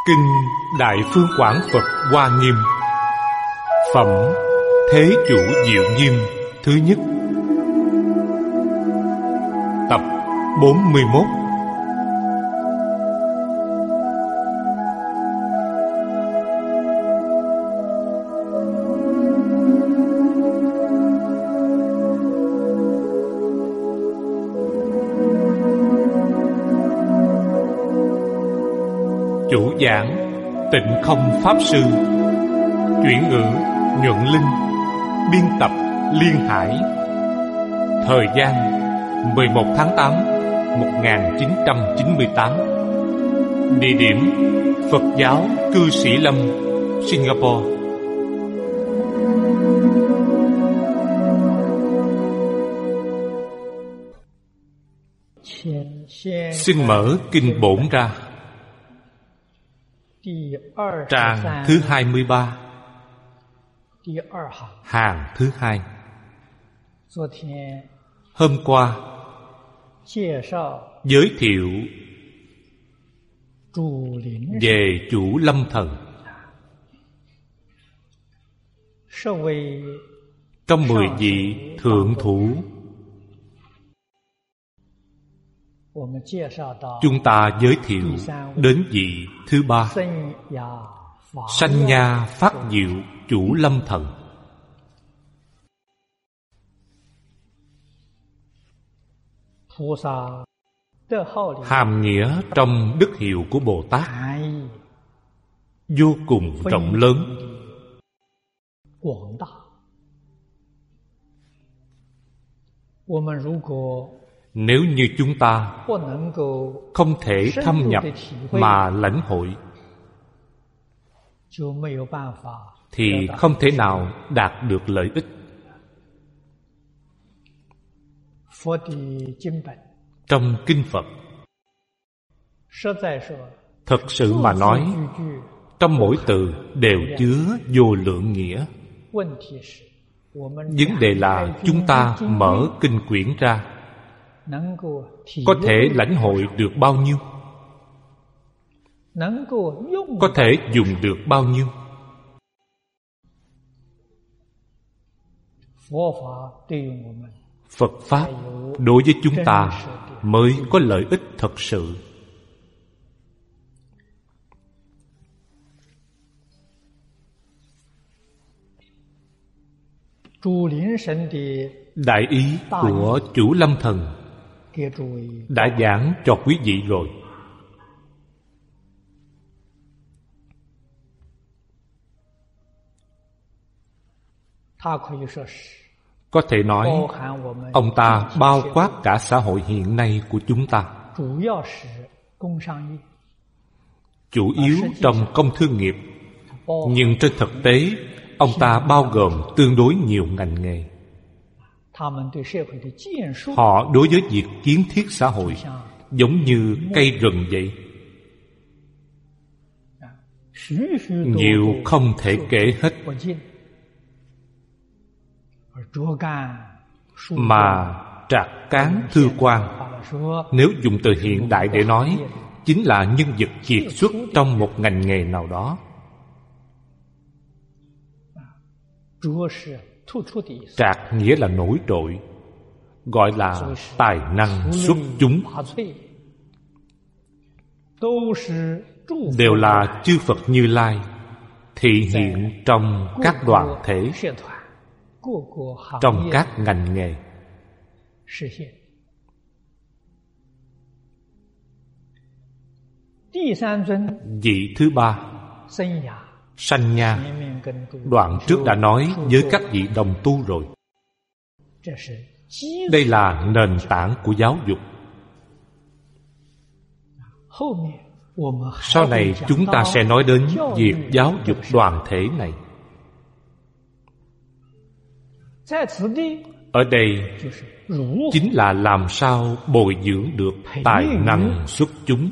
Kinh Đại Phương Quảng Phật Hoa Nghiêm. Phẩm Thế Chủ Diệu Nghiêm thứ nhất. Tập 41. Chủ giảng Tịnh Không Pháp Sư. Chuyển ngữ Nhuận Linh. Biên tập Liên Hải. Thời gian 11 tháng 8 1998. Địa điểm Phật giáo Cư Sĩ Lâm, Singapore. Xin mở Kinh Bổn ra. Trang thứ 23, hàng thứ 2. Hôm qua giới thiệu về chủ lâm thần. Trong 10 vị thượng thủ, chúng ta giới thiệu đến vị thứ 3, Sanh Nha Phát Diệu Chủ Lâm Thần. Hàm nghĩa trong đức hiệu của Bồ Tát vô cùng rộng lớn. Nếu như chúng ta không thể thâm nhập mà lãnh hội, thì không thể nào đạt được lợi ích. Trong Kinh Phật, thật sự mà nói, trong mỗi từ đều chứa vô lượng nghĩa. Vấn đề là chúng ta mở kinh quyển ra, có thể lãnh hội được bao nhiêu, có thể dùng được bao nhiêu. Phật Pháp đối với chúng ta mới có lợi ích thật sự. Đại ý của chủ lâm thần đã giảng cho quý vị rồi. Có thể nói, ông ta bao quát cả xã hội hiện nay của chúng ta. Chủ yếu trong công thương nghiệp, nhưng trên thực tế, ông ta bao gồm tương đối nhiều ngành nghề. Họ đối với việc kiến thiết xã hội giống như cây rừng vậy, nhiều không thể kể hết. Mà trạc cán thư quan, nếu dùng từ hiện đại để nói, chính là nhân vật kiệt xuất trong một ngành nghề nào đó. Trạc nghĩa là nổi trội, gọi là tài năng xuất chúng. Đều là chư Phật Như Lai thị hiện trong các đoàn thể, trong các ngành nghề. Vị thứ 3, Sanh Nha, đoạn trước đã nói với các vị đồng tu rồi. Đây là nền tảng của giáo dục. Sau này chúng ta sẽ nói đến việc giáo dục đoàn thể này. Ở đây chính là làm sao bồi dưỡng được tài năng xuất chúng,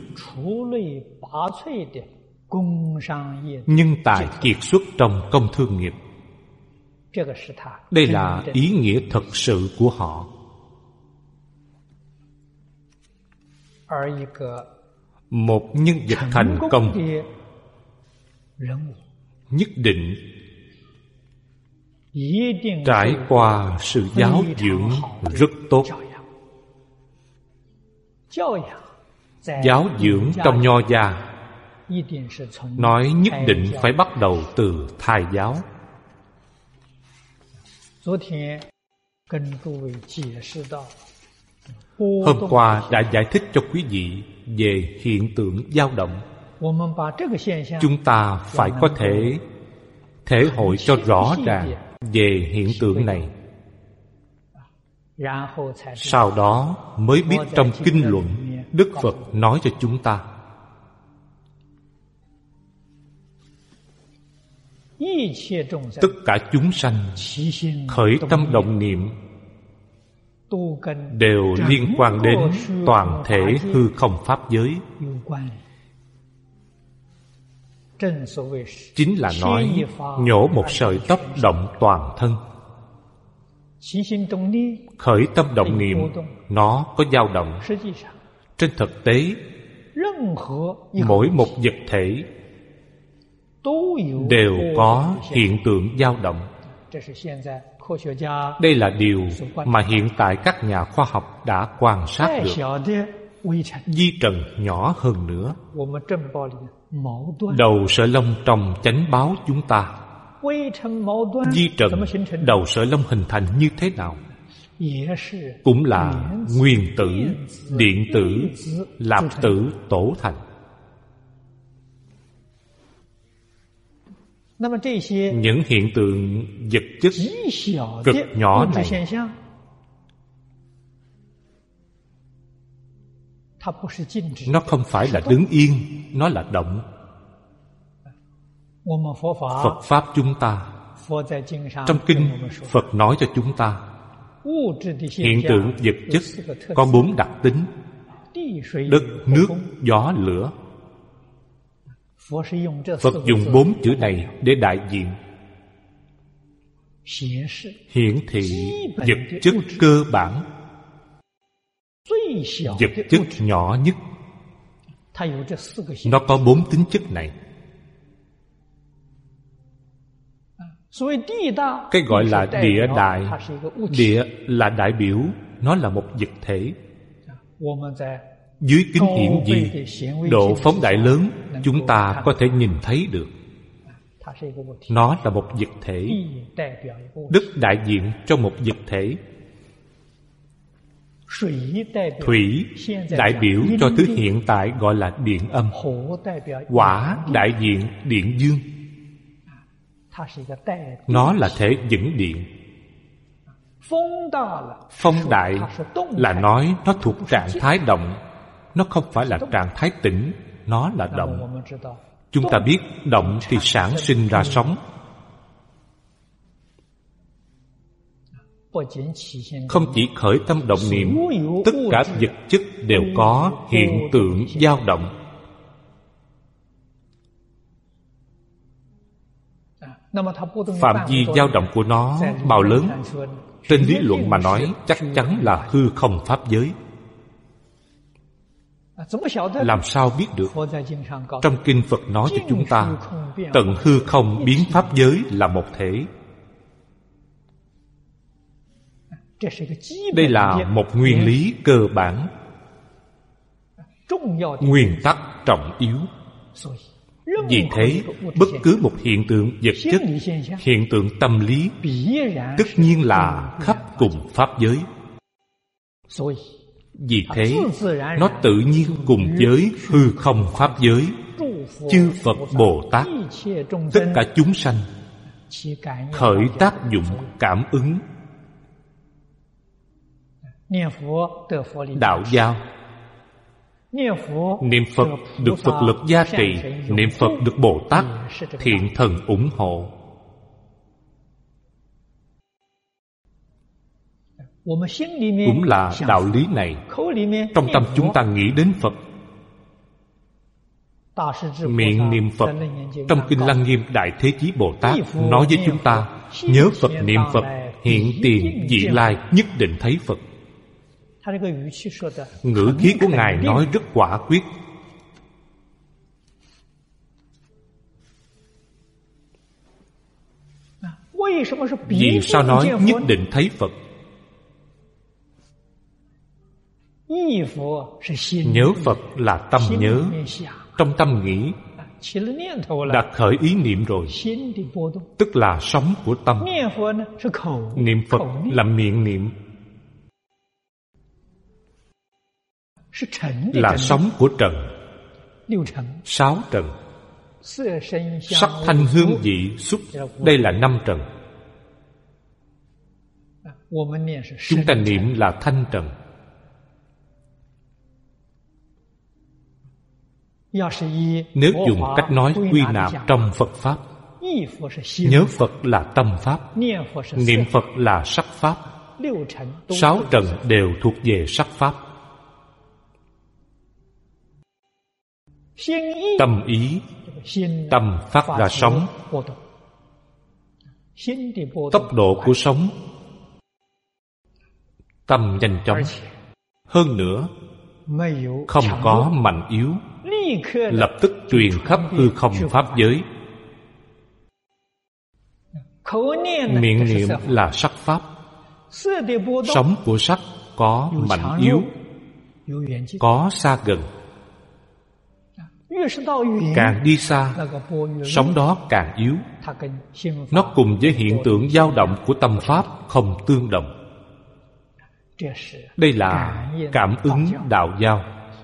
nhân tài kiệt xuất trong công thương nghiệp. Đây là ý nghĩa thật sự của họ. Một nhân vật thành công nhất định trải qua sự giáo dưỡng rất tốt. Giáo dưỡng trong Nho gia nói nhất định phải bắt đầu từ thai giáo. Hôm qua đã giải thích cho quý vị về hiện tượng dao động. Chúng ta phải có thể thể hội cho rõ ràng về hiện tượng này. Sau đó mới biết trong kinh luận Đức Phật nói cho chúng ta tất cả chúng sanh khởi tâm động niệm đều liên quan đến toàn thể hư không pháp giới. Chính là nói nhổ một sợi tóc động toàn thân. Khởi tâm động niệm nó có dao động. Trên thực tế mỗi một vật thể đều có hiện tượng dao động. Đây là điều mà hiện tại các nhà khoa học đã quan sát được. Vi trần nhỏ hơn nữa. Đầu sợi lông trong chánh báo chúng ta, vi trần đầu sợi lông hình thành như thế nào? Cũng là nguyên tử, điện tử, lạp tử tổ thành. Những hiện tượng vật chất cực nhỏ này nó không phải là đứng yên, nó là động. Phật Pháp chúng ta, trong kinh Phật nói cho chúng ta hiện tượng vật chất có 4 đặc tính: đất, nước, gió, lửa. Phật dùng 4 chữ này để đại diện hiển thị vật chất cơ bản, vật chất nhỏ nhất. Nó có 4 tính chất này. Cái gọi là địa đại, địa là đại biểu nó là một vật thể. Dưới kính hiển vi, độ phóng đại lớn, chúng ta có thể nhìn thấy được. Nó là một vật thể. Đất đại diện cho một vật thể. Thủy đại biểu cho thứ hiện tại gọi là điện âm. Hỏa đại diện điện dương. Nó là thể dẫn điện. Phong đại là nói nó thuộc trạng thái động. Nó không phải là trạng thái tĩnh, nó là động. Chúng ta biết động thì sản sinh ra sống. Không chỉ khởi tâm động niệm, tất cả vật chất đều có hiện tượng dao động. Phạm vi dao động của nó bao lớn? Trên lý luận mà nói, chắc chắn là hư không pháp giới. Làm sao biết được? Trong kinh Phật nói cho chúng ta, tận hư không biến pháp giới là một thể. Đây là một nguyên lý cơ bản, nguyên tắc trọng yếu. Vì thế, bất cứ một hiện tượng vật chất, hiện tượng tâm lý, tất nhiên là khắp cùng pháp giới. Vì thế, nó tự nhiên cùng với hư không pháp giới, chư Phật Bồ Tát, tất cả chúng sanh khởi tác dụng cảm ứng. Đạo giao, niệm Phật được Phật lực gia trì, niệm Phật được Bồ Tát thiện thần ủng hộ. Cũng là đạo lý này. Trong tâm chúng ta nghĩ đến Phật, miệng niệm Phật. Trong kinh Lăng Nghiêm, Đại Thế Chí Bồ Tát nói với chúng ta, nhớ Phật, niệm Phật, hiện tiền vị lai nhất định thấy Phật. Ngữ khí của Ngài nói rất quả quyết. Vì sao nói nhất định thấy Phật? Nhớ Phật là tâm nhớ. Trong tâm nghĩ đã khởi ý niệm rồi, tức là sống của tâm. Niệm Phật là miệng niệm, là sống của trần. 6 trần: sắc thanh hương vị xúc, đây là 5 trần. Chúng ta niệm là thanh trần. Nếu dùng cách nói quy nạp trong Phật Pháp, nhớ Phật là tâm Pháp, niệm Phật là sắc Pháp. 6 trần đều thuộc về sắc Pháp. Tâm ý, tâm phát ra sóng. Tốc độ của sóng, tâm nhanh chóng. Hơn nữa, không có mạnh yếu, lập tức truyền khắp hư không pháp giới. Miệng niệm là sắc Pháp. Sóng của sắc có mạnh yếu, có xa gần. Càng đi xa, sóng đó càng yếu. Nó cùng với hiện tượng dao động của tâm Pháp không tương đồng. Đây là cảm ứng đạo giao,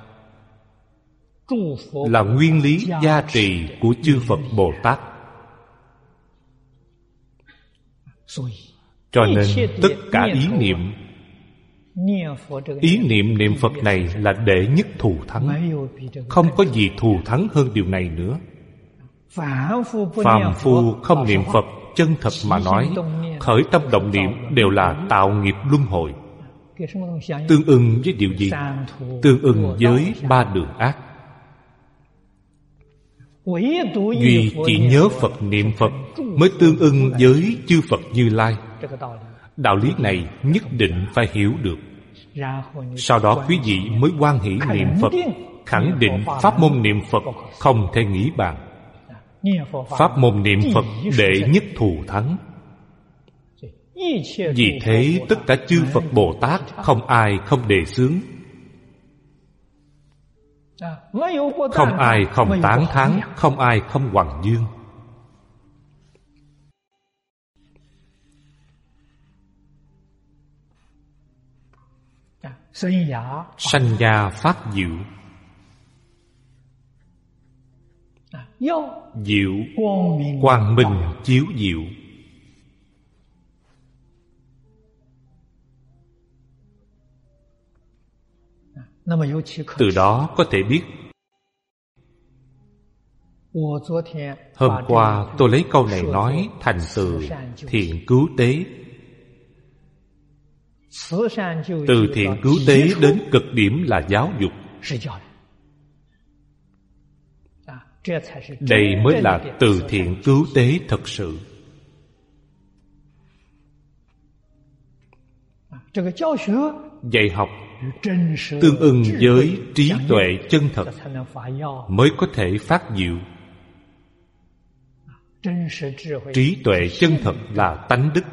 là nguyên lý gia trì của chư Phật Bồ Tát. Cho nên tất cả ý niệm, ý niệm niệm Phật này là đệ nhất thù thắng. Không có gì thù thắng hơn điều này nữa. Phàm phu không niệm Phật, chân thật mà nói, khởi tâm động niệm đều là tạo nghiệp luân hồi. Tương ưng với điều gì? Tương ưng với 3 đường ác. Duy chỉ nhớ Phật niệm Phật mới tương ưng với chư Phật Như Lai. Đạo lý này nhất định phải hiểu được. Sau đó quý vị mới hoan hỷ niệm Phật, khẳng định pháp môn niệm Phật không thể nghĩ bàn. Pháp môn niệm Phật đệ nhất thù thắng. Vì thế tất cả chư Phật Bồ Tát không ai không đề xướng, không ai không tán thán, không ai không hoằng dương. Sanh gia phát diệu. Diệu, quang minh chiếu diệu. Từ đó có thể biết. Hôm qua tôi lấy câu này nói thành từ thiện cứu tế. Từ thiện cứu tế đến cực điểm là giáo dục. Đây mới là từ thiện cứu tế thật sự. Dạy học tương ưng với trí tuệ chân thật mới có thể phát diệu. Trí tuệ chân thật là tánh đức.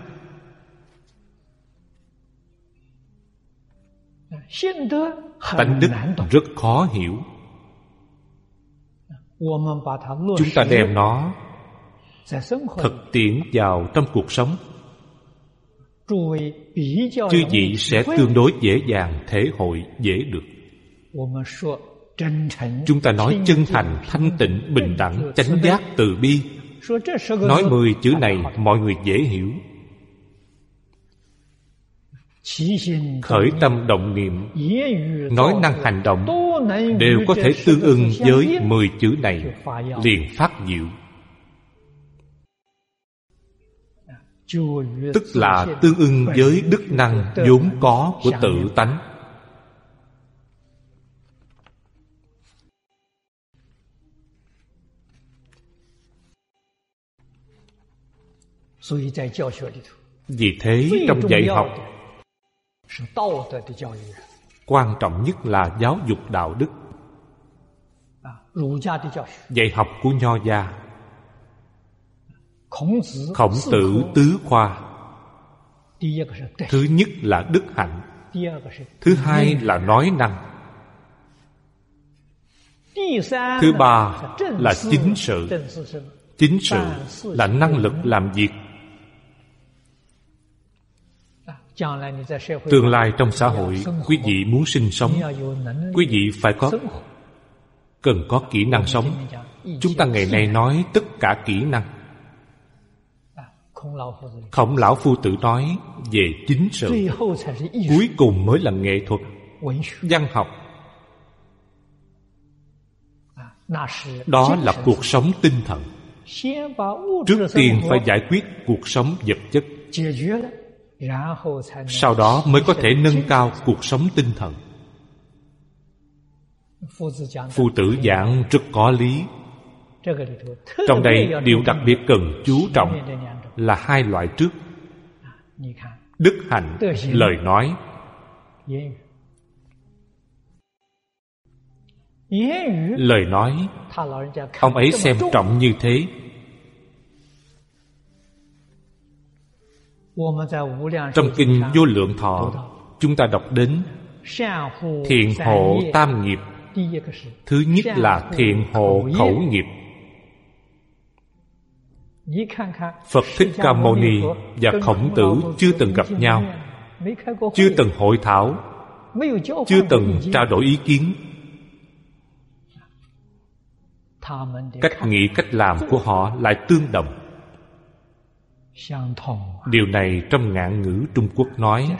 Tánh đức rất khó hiểu. Chúng ta đem nó thực tiễn vào trong cuộc sống, chư vị sẽ tương đối dễ dàng thể hội dễ được. Chúng ta nói chân thành, thanh tịnh, bình đẳng, chánh giác, từ bi. Nói 10 chữ này mọi người dễ hiểu. Khởi tâm động niệm, nói năng hành động đều có thể tương ưng với 10 chữ này, liền phát diệu. Tức là tương ưng với đức năng vốn có của tự tánh. Vì thế trong dạy học, quan trọng nhất là giáo dục đạo đức. Dạy học của Nho gia Khổng Tử tứ khoa. Thứ nhất là đức hạnh, thứ hai là nói năng, thứ ba là chính sự. Chính sự là năng lực làm việc. Tương lai trong xã hội, quý vị muốn sinh sống, quý vị phải cần có kỹ năng sống. Chúng ta ngày nay nói tất cả kỹ năng. Khổng Lão Phu Tử nói về chính sự, cuối cùng mới là nghệ thuật, văn học. Đó là cuộc sống tinh thần. Trước tiên phải giải quyết cuộc sống vật chất, sau đó mới có thể nâng cao cuộc sống tinh thần. Phu Tử giảng rất có lý. Trong đây điều đặc biệt cần chú trọng là hai loại trước: đức hạnh, lời nói. Lời nói, ông ấy xem trọng như thế. Trong kinh Vô Lượng Thọ, chúng ta đọc đến thiện hộ tam nghiệp. Thứ nhất là thiện hộ khẩu nghiệp. Phật Thích Ca Mâu Ni và Khổng Tử chưa từng gặp nhau, chưa từng hội thảo, chưa từng trao đổi ý kiến. Cách nghĩ, cách làm của họ lại tương đồng. Điều này trong ngạn ngữ Trung Quốc nói: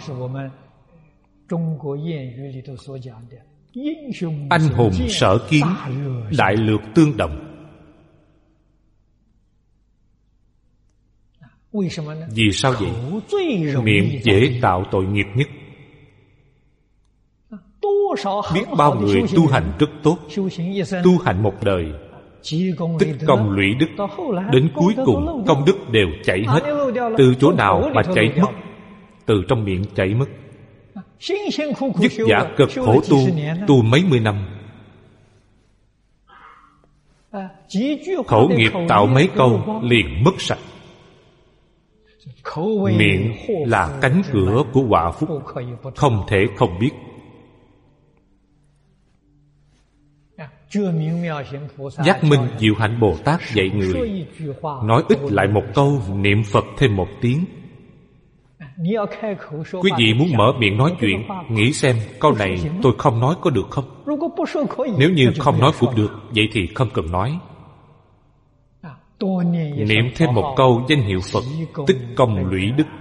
anh hùng sở kiến, đại lược tương đồng. Vì sao vậy? Miệng dễ tạo tội nghiệp nhất. Biết bao người tu hành rất tốt, tu hành một đời, tích công lũy đức, đến cuối cùng công đức đều chảy hết. Từ chỗ nào mà chảy mất? Từ trong miệng chảy mất. Vất vả cực khổ tu mấy mươi năm, khẩu nghiệp tạo mấy câu liền mất sạch. Miệng là cánh cửa của họa phúc, không thể không biết. Giác Minh Diệu Hạnh Bồ Tát dạy người: nói ít lại một câu, niệm Phật thêm một tiếng. Quý vị muốn mở miệng nói chuyện, nghĩ xem câu này tôi không nói có được không? Nếu như không nói cũng được, vậy thì không cần nói. Niệm thêm một câu danh hiệu Phật, tích công lũy đức.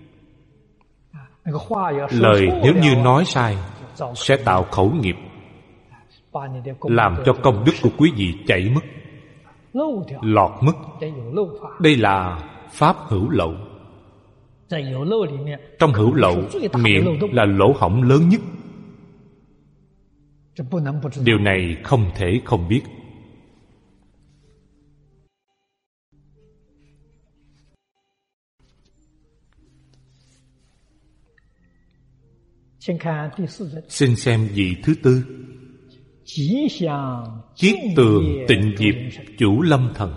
Lời nếu như nói sai sẽ tạo khẩu nghiệp, làm cho công đức của quý vị chảy mất, lọt mất. Đây là pháp hữu lậu. Trong hữu lậu, miệng là lỗ hổng lớn nhất. Điều này không thể không biết. Xin xem vị thứ tư: kiết tường tịnh diệp chủ lâm thần.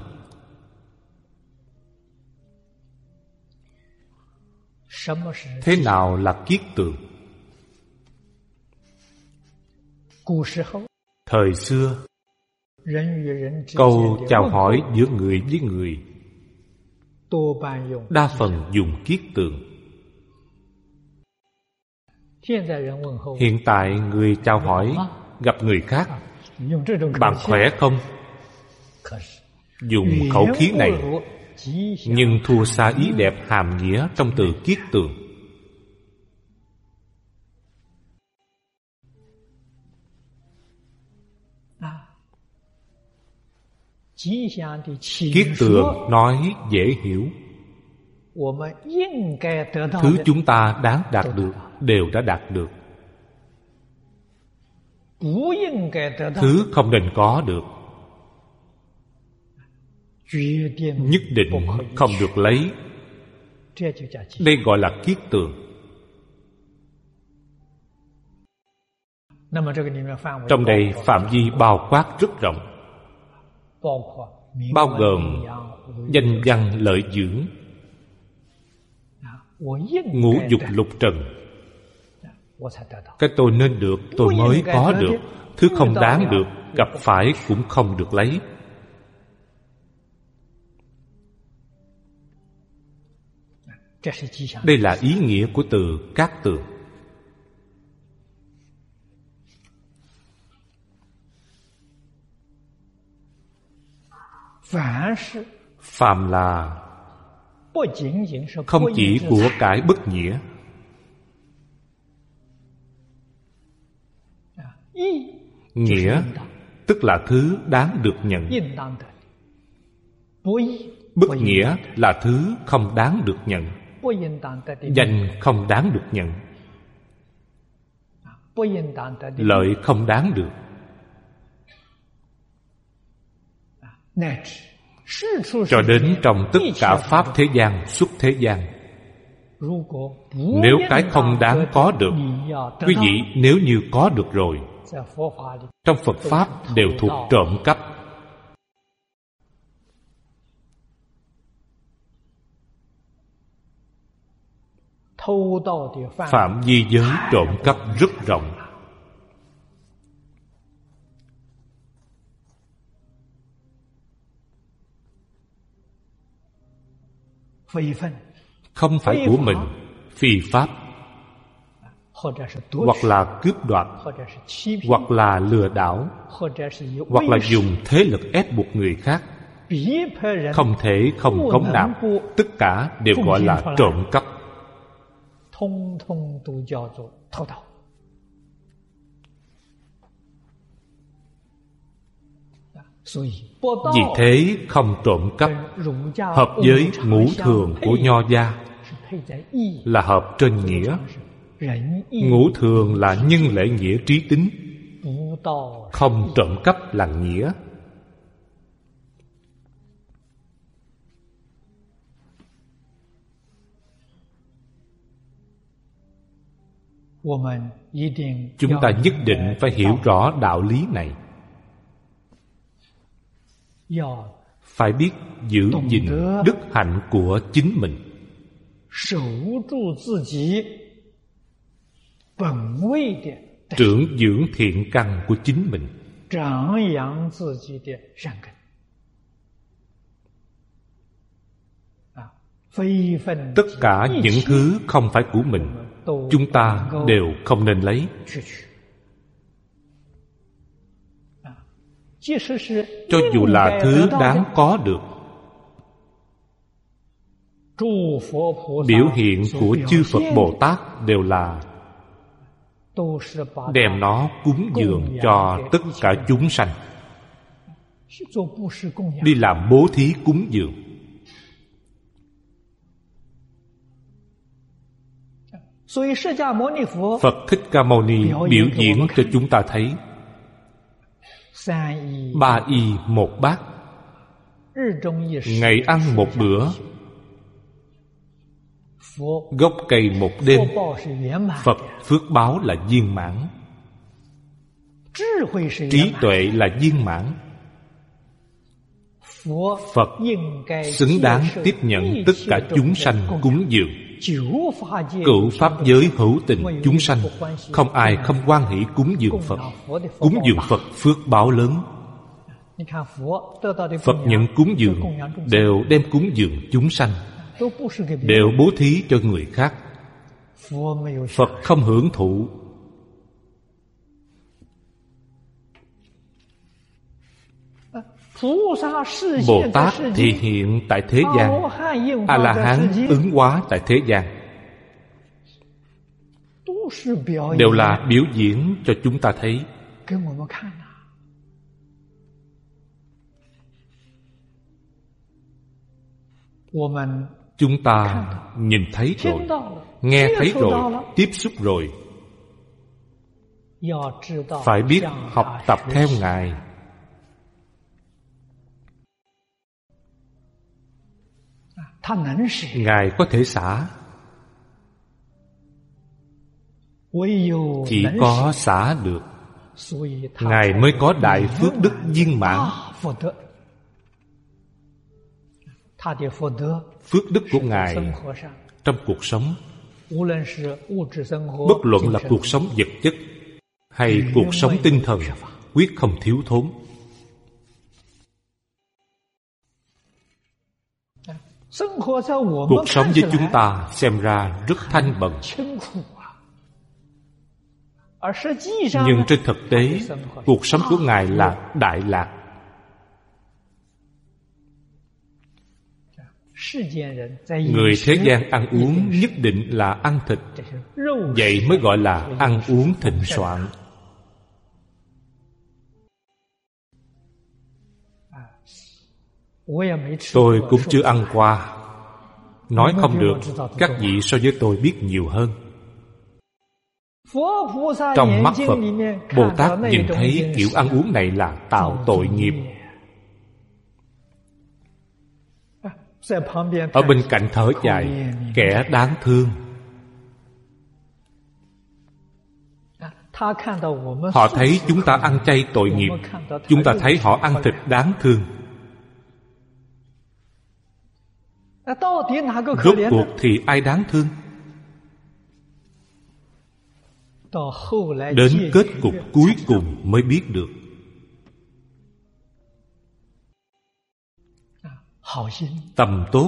Thế nào là kiết tường? Thời xưa, câu chào hỏi giữa người với người đa phần dùng kiết tường. Hiện tại người chào hỏi gặp người khác: bạn khỏe không? Dùng khẩu khí này, nhưng thua xa ý đẹp hàm nghĩa trong từ kiết tường. Kiết tường nói dễ hiểu. Thứ chúng ta đáng đạt được đều đã đạt được. Thứ không nên có được, nhất định không được lấy. Đây gọi là kiết tường. Trong đây phạm vi bao quát rất rộng, bao gồm danh văn lợi dưỡng, ngũ dục lục trần. Cái tôi nên được, tôi mới có được. Thứ không đáng được, gặp phải cũng không được lấy. Đây là ý nghĩa của từ cát tường. Phàm là không chỉ của cải bất nghĩa. Nghĩa tức là thứ đáng được nhận. Bất nghĩa là thứ không đáng được nhận. Danh không đáng được nhận. Lợi không đáng được. Cho đến trong tất cả pháp thế gian, xuất thế gian, nếu cái không đáng có được, quý vị nếu như có được rồi, trong Phật Pháp đều thuộc trộm cắp. Phạm vi giới trộm cắp rất rộng. Không phải của mình, phi pháp, hoặc là cướp đoạt, hoặc là lừa đảo, hoặc là dùng thế lực ép buộc người khác, không thể không cống nạp, tất cả đều gọi là trộm cắp. Vì thế không trộm cắp hợp với ngũ thường của Nho gia là hợp trên nghĩa. Ngũ thường là nhân lễ nghĩa trí tính, không trộm cắp là nghĩa. Chúng ta nhất định phải hiểu rõ đạo lý này. Phải biết giữ gìn đức hạnh của chính mình, trưởng dưỡng thiện căn của chính mình, tất cả những thứ không phải của mình, chúng ta đều không nên lấy. Cho dù là thứ đáng có được, biểu hiện của chư Phật Bồ Tát đều là đem nó cúng dường cho tất cả chúng sanh, đi làm bố thí cúng dường. Phật Thích Ca Mâu Ni biểu diễn cho chúng ta thấy 3 y 1 bát, ngày ăn 1 bữa, gốc cây 1 đêm. Phật phước báo là viên mãn, trí tuệ là viên mãn. Phật xứng đáng tiếp nhận tất cả chúng sanh cúng dường. Cửu pháp giới hữu tình chúng sanh, không ai không hoan hỷ cúng dường Phật. Cúng dường Phật phước báo lớn. Phật nhận cúng dường đều đem cúng dường chúng sanh, đều bố thí cho người khác. Phật không hưởng thụ. Bồ Tát thì hiện tại thế gian, A-la-hán ứng hóa tại thế gian, đều là biểu diễn cho chúng ta thấy. Chúng ta nhìn thấy rồi, nghe thấy rồi, tiếp xúc rồi, phải biết học tập theo Ngài. Ngài có thể xả, chỉ có xả được, Ngài mới có đại phước đức viên mãn. phước đức của Ngài trong cuộc sống, bất luận là cuộc sống vật chất hay cuộc sống tinh thần, quyết không thiếu thốn. Cuộc sống với chúng ta xem ra rất thanh bần, nhưng trên thực tế, cuộc sống của Ngài là đại lạc. Người thế gian ăn uống nhất định là ăn thịt, vậy mới gọi là ăn uống thịnh soạn. Tôi cũng chưa ăn qua, nói không được, các vị so với tôi biết nhiều hơn. Trong mắt Phật, Bồ Tát nhìn thấy kiểu ăn uống này là tạo tội nghiệp. Ở bên cạnh thở dài, kẻ đáng thương. Họ thấy chúng ta ăn chay tội nghiệp, chúng ta thấy họ ăn thịt đáng thương. Rốt cuộc thì ai đáng thương? Đến kết cục cuối cùng mới biết được. Tâm tốt,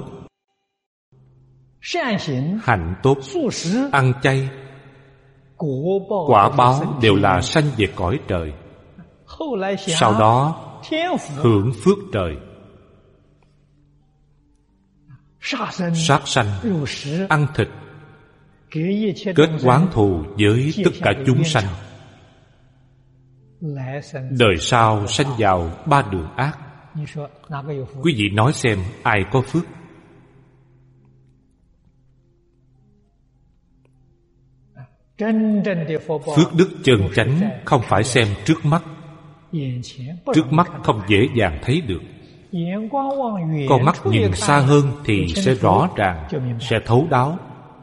hạnh tốt, ăn chay, quả báo đều là sanh về cõi trời. Sau đó hưởng phước trời. Sát sanh, ăn thịt, kết oán thù với tất cả chúng sanh. Đời sau sanh vào ba đường ác. Quý vị nói xem ai có phước? Phước đức chân chánh không phải xem trước mắt. Trước mắt không dễ dàng thấy được. Con mắt nhìn xa hơn thì sẽ rõ ràng, sẽ thấu đáo,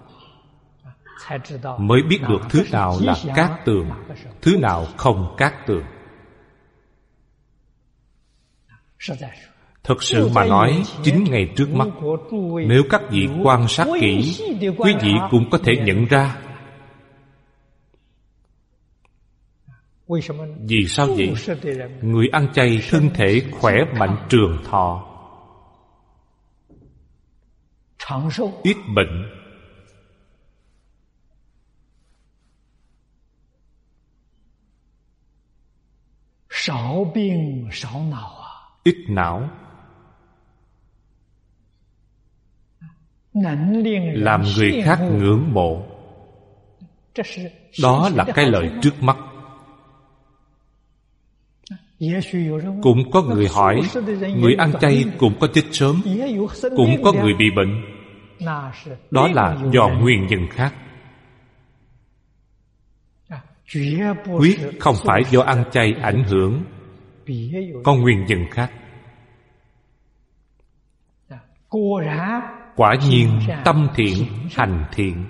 mới biết được thứ nào là cát tường, thứ nào không cát tường. Thật sự mà nói, chính ngay trước mắt, nếu các vị quan sát kỹ, quý vị cũng có thể nhận ra. Vì sao vậy? Người ăn chay thân thể khỏe mạnh trường thọ, ít bệnh. Ít não, làm người khác ngưỡng mộ. Đó là cái lợi trước mắt. Cũng có người hỏi, người ăn chay cũng có chết sớm, cũng có người bị bệnh. Đó là do nguyên nhân khác, quyết không phải do ăn chay ảnh hưởng, có nguyên nhân khác. Quả nhiên tâm thiện, hành thiện,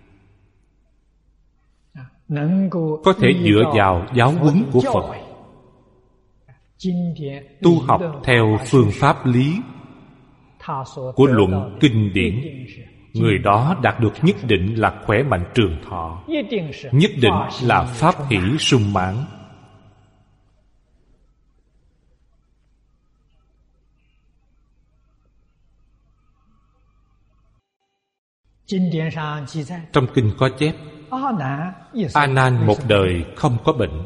có thể dựa vào giáo huấn của Phật, tu học theo phương pháp lý của luận kinh điển, người đó đạt được nhất định là khỏe mạnh trường thọ, nhất định là pháp hỷ sung mãn. Trong kinh có chép, A Nan một đời không có bệnh.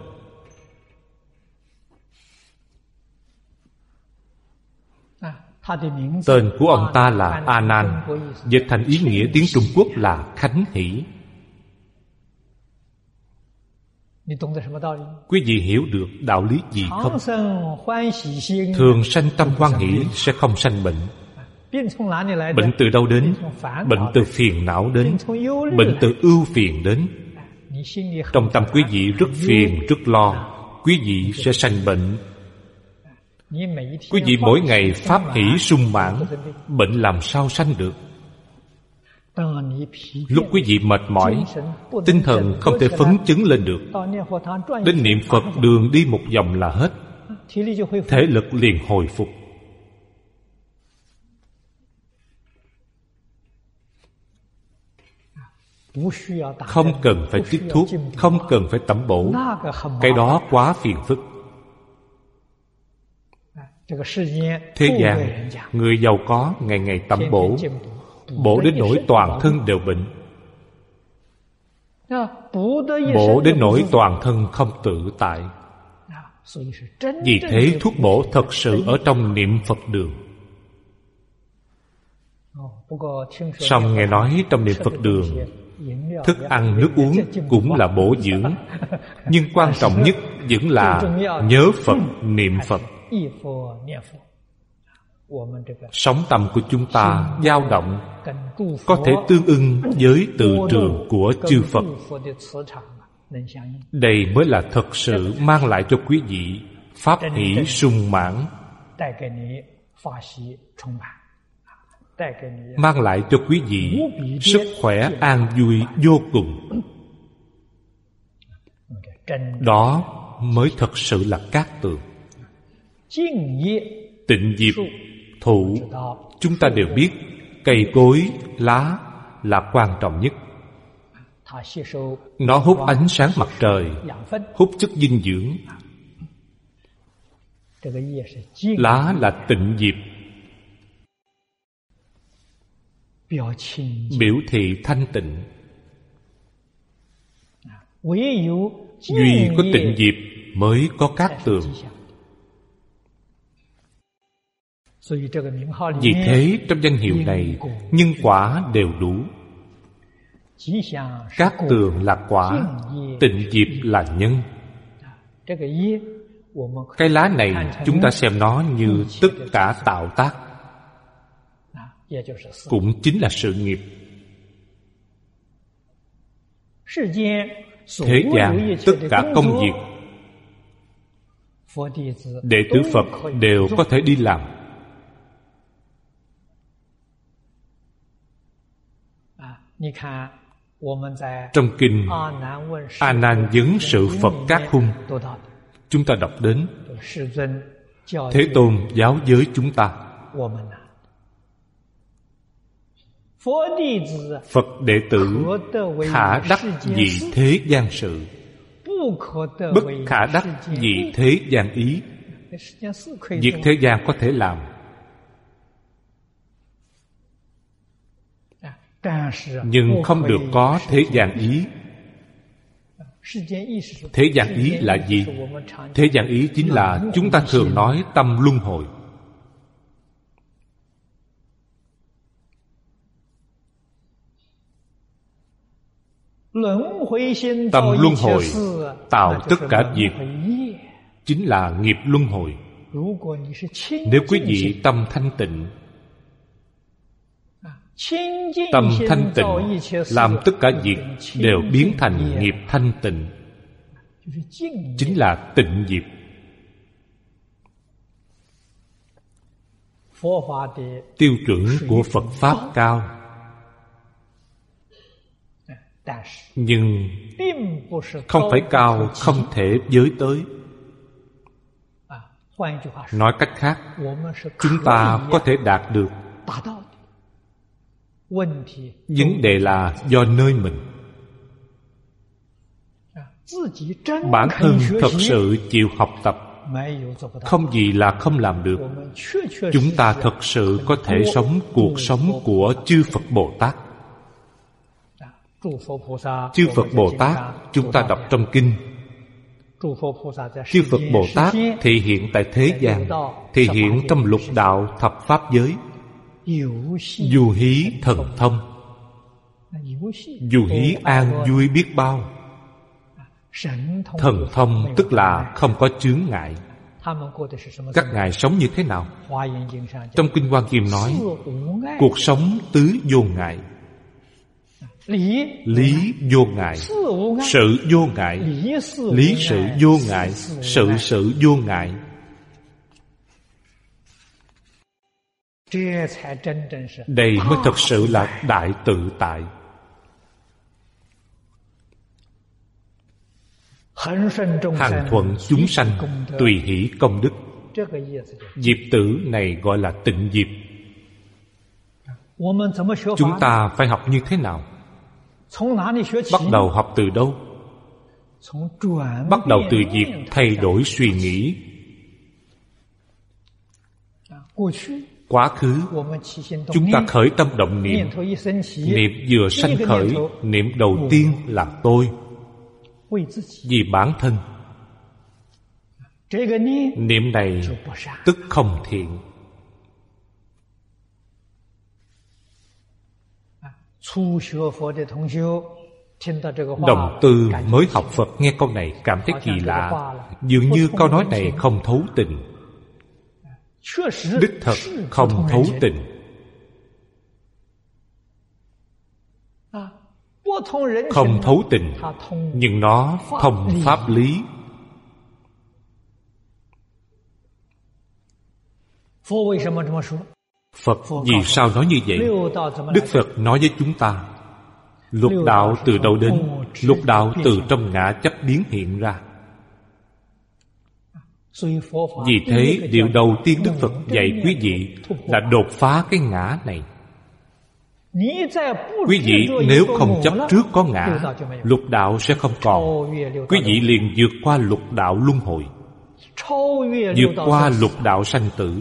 Tên của ông ta là A Nan, dịch thành ý nghĩa tiếng Trung Quốc là khánh hỷ. Quý vị hiểu được đạo lý gì không? Thường sanh tâm hoan hỷ sẽ không sanh bệnh. Bệnh từ đâu đến? Bệnh từ phiền não đến, bệnh từ ưu phiền đến. Trong tâm quý vị rất phiền, rất lo, quý vị sẽ sanh bệnh. Quý vị mỗi ngày pháp hỷ sung mãn, bệnh làm sao sanh được? Lúc quý vị mệt mỏi, tinh thần không thể phấn chấn lên được, đến niệm Phật đường đi một vòng là hết, thể lực liền hồi phục. Không cần phải chích thuốc, không cần phải tẩm bổ. Cái đó quá phiền phức. Thế gian, người giàu có ngày ngày tẩm bổ, bổ đến nỗi toàn thân đều bệnh, bổ đến nỗi toàn thân không tự tại. Vì thế thuốc bổ thật sự ở trong niệm Phật đường. Song nghe nói trong niệm Phật đường, thức ăn nước uống cũng là bổ dưỡng, nhưng quan trọng nhất vẫn là nhớ Phật, niệm Phật. Sống tâm của chúng ta dao động, có thể tương ưng với từ trường của chư Phật. Đây mới là thật sự mang lại cho quý vị pháp hỷ sung mãn, mang lại cho quý vị sức khỏe an vui vô cùng. Đó mới thật sự là cát tường. Tịnh diệp, thụ, chúng ta đều biết cây cối, lá là quan trọng nhất. Nó hút ánh sáng mặt trời, hút chất dinh dưỡng. Lá là tịnh diệp, biểu thị thanh tịnh. Duy có tịnh diệp mới có cát tường. Vì thế trong danh hiệu này, nhân quả đều đủ. Cát tường là quả, tịnh diệp là nhân. Cái lá này chúng ta xem nó như tất cả tạo tác, cũng chính là sự nghiệp. Thế gian tất cả công việc, đệ tử Phật đều có thể đi làm. Trong kinh A Nan vấn sự Phật Các Hung, chúng ta đọc đến Thế Tôn giáo giới chúng ta: Phật đệ tử khả đắc vì thế gian sự, bất khả đắc vì thế gian ý. Việc thế gian có thể làm, nhưng không được có thế gian ý. Thế gian ý là gì? Thế gian ý chính là chúng ta thường nói tâm luân hồi. Tâm luân hồi tạo tất cả việc, chính là nghiệp luân hồi. Nếu quý vị tâm thanh tịnh, tâm thanh tịnh làm tất cả việc đều biến thành nghiệp thanh tịnh, chính là tịnh diệp. Tiêu chuẩn của Phật Pháp cao, nhưng không phải cao không thể giới tới. Nói cách khác, chúng ta có thể đạt được. Vấn đề là do nơi mình. Bản thân thật sự chịu học tập, không gì là không làm được. Chúng ta thật sự có thể sống cuộc sống của chư Phật Bồ Tát. Chư Phật Bồ Tát chúng ta đọc trong kinh, chư Phật Bồ Tát thể hiện tại thế gian, thể hiện trong lục đạo thập pháp giới. Du hí thần thông, du hí an vui biết bao. Thần thông tức là không có chướng ngại. Các ngài sống như thế nào? Trong Kinh Hoa Nghiêm nói, cuộc sống tứ vô ngại. Lý vô ngại, sự vô ngại, lý sự vô ngại, sự vô ngại. Đây mới thật sự là đại tự tại. Hằng thuận chúng sanh, tùy hỷ công đức. Diệp tử này gọi là tịnh diệp. Chúng ta phải học như thế nào? Bắt đầu học từ đâu? Bắt đầu từ việc thay đổi suy nghĩ. Quá khứ chúng ta khởi tâm động niệm. Niệm vừa sanh khởi, niệm đầu tiên là tôi, vì bản thân. Niệm này tức không thiện. Đồng tư mới học Phật nghe câu này cảm thấy kỳ lạ. Dường như câu nói này không thấu tình. Đích thật không thấu tình. Không thấu tình, nhưng nó thông pháp lý. Phật vì sao nói như vậy? Đức Phật nói với chúng ta, lục đạo từ đâu đến? Lục đạo từ trong ngã chấp biến hiện ra. Vì thế điều đầu tiên Đức Phật dạy quý vị là đột phá cái ngã này. Quý vị nếu không chấp trước có ngã, lục đạo sẽ không còn. Quý vị liền vượt qua lục đạo luân hồi, vượt qua lục đạo sanh tử.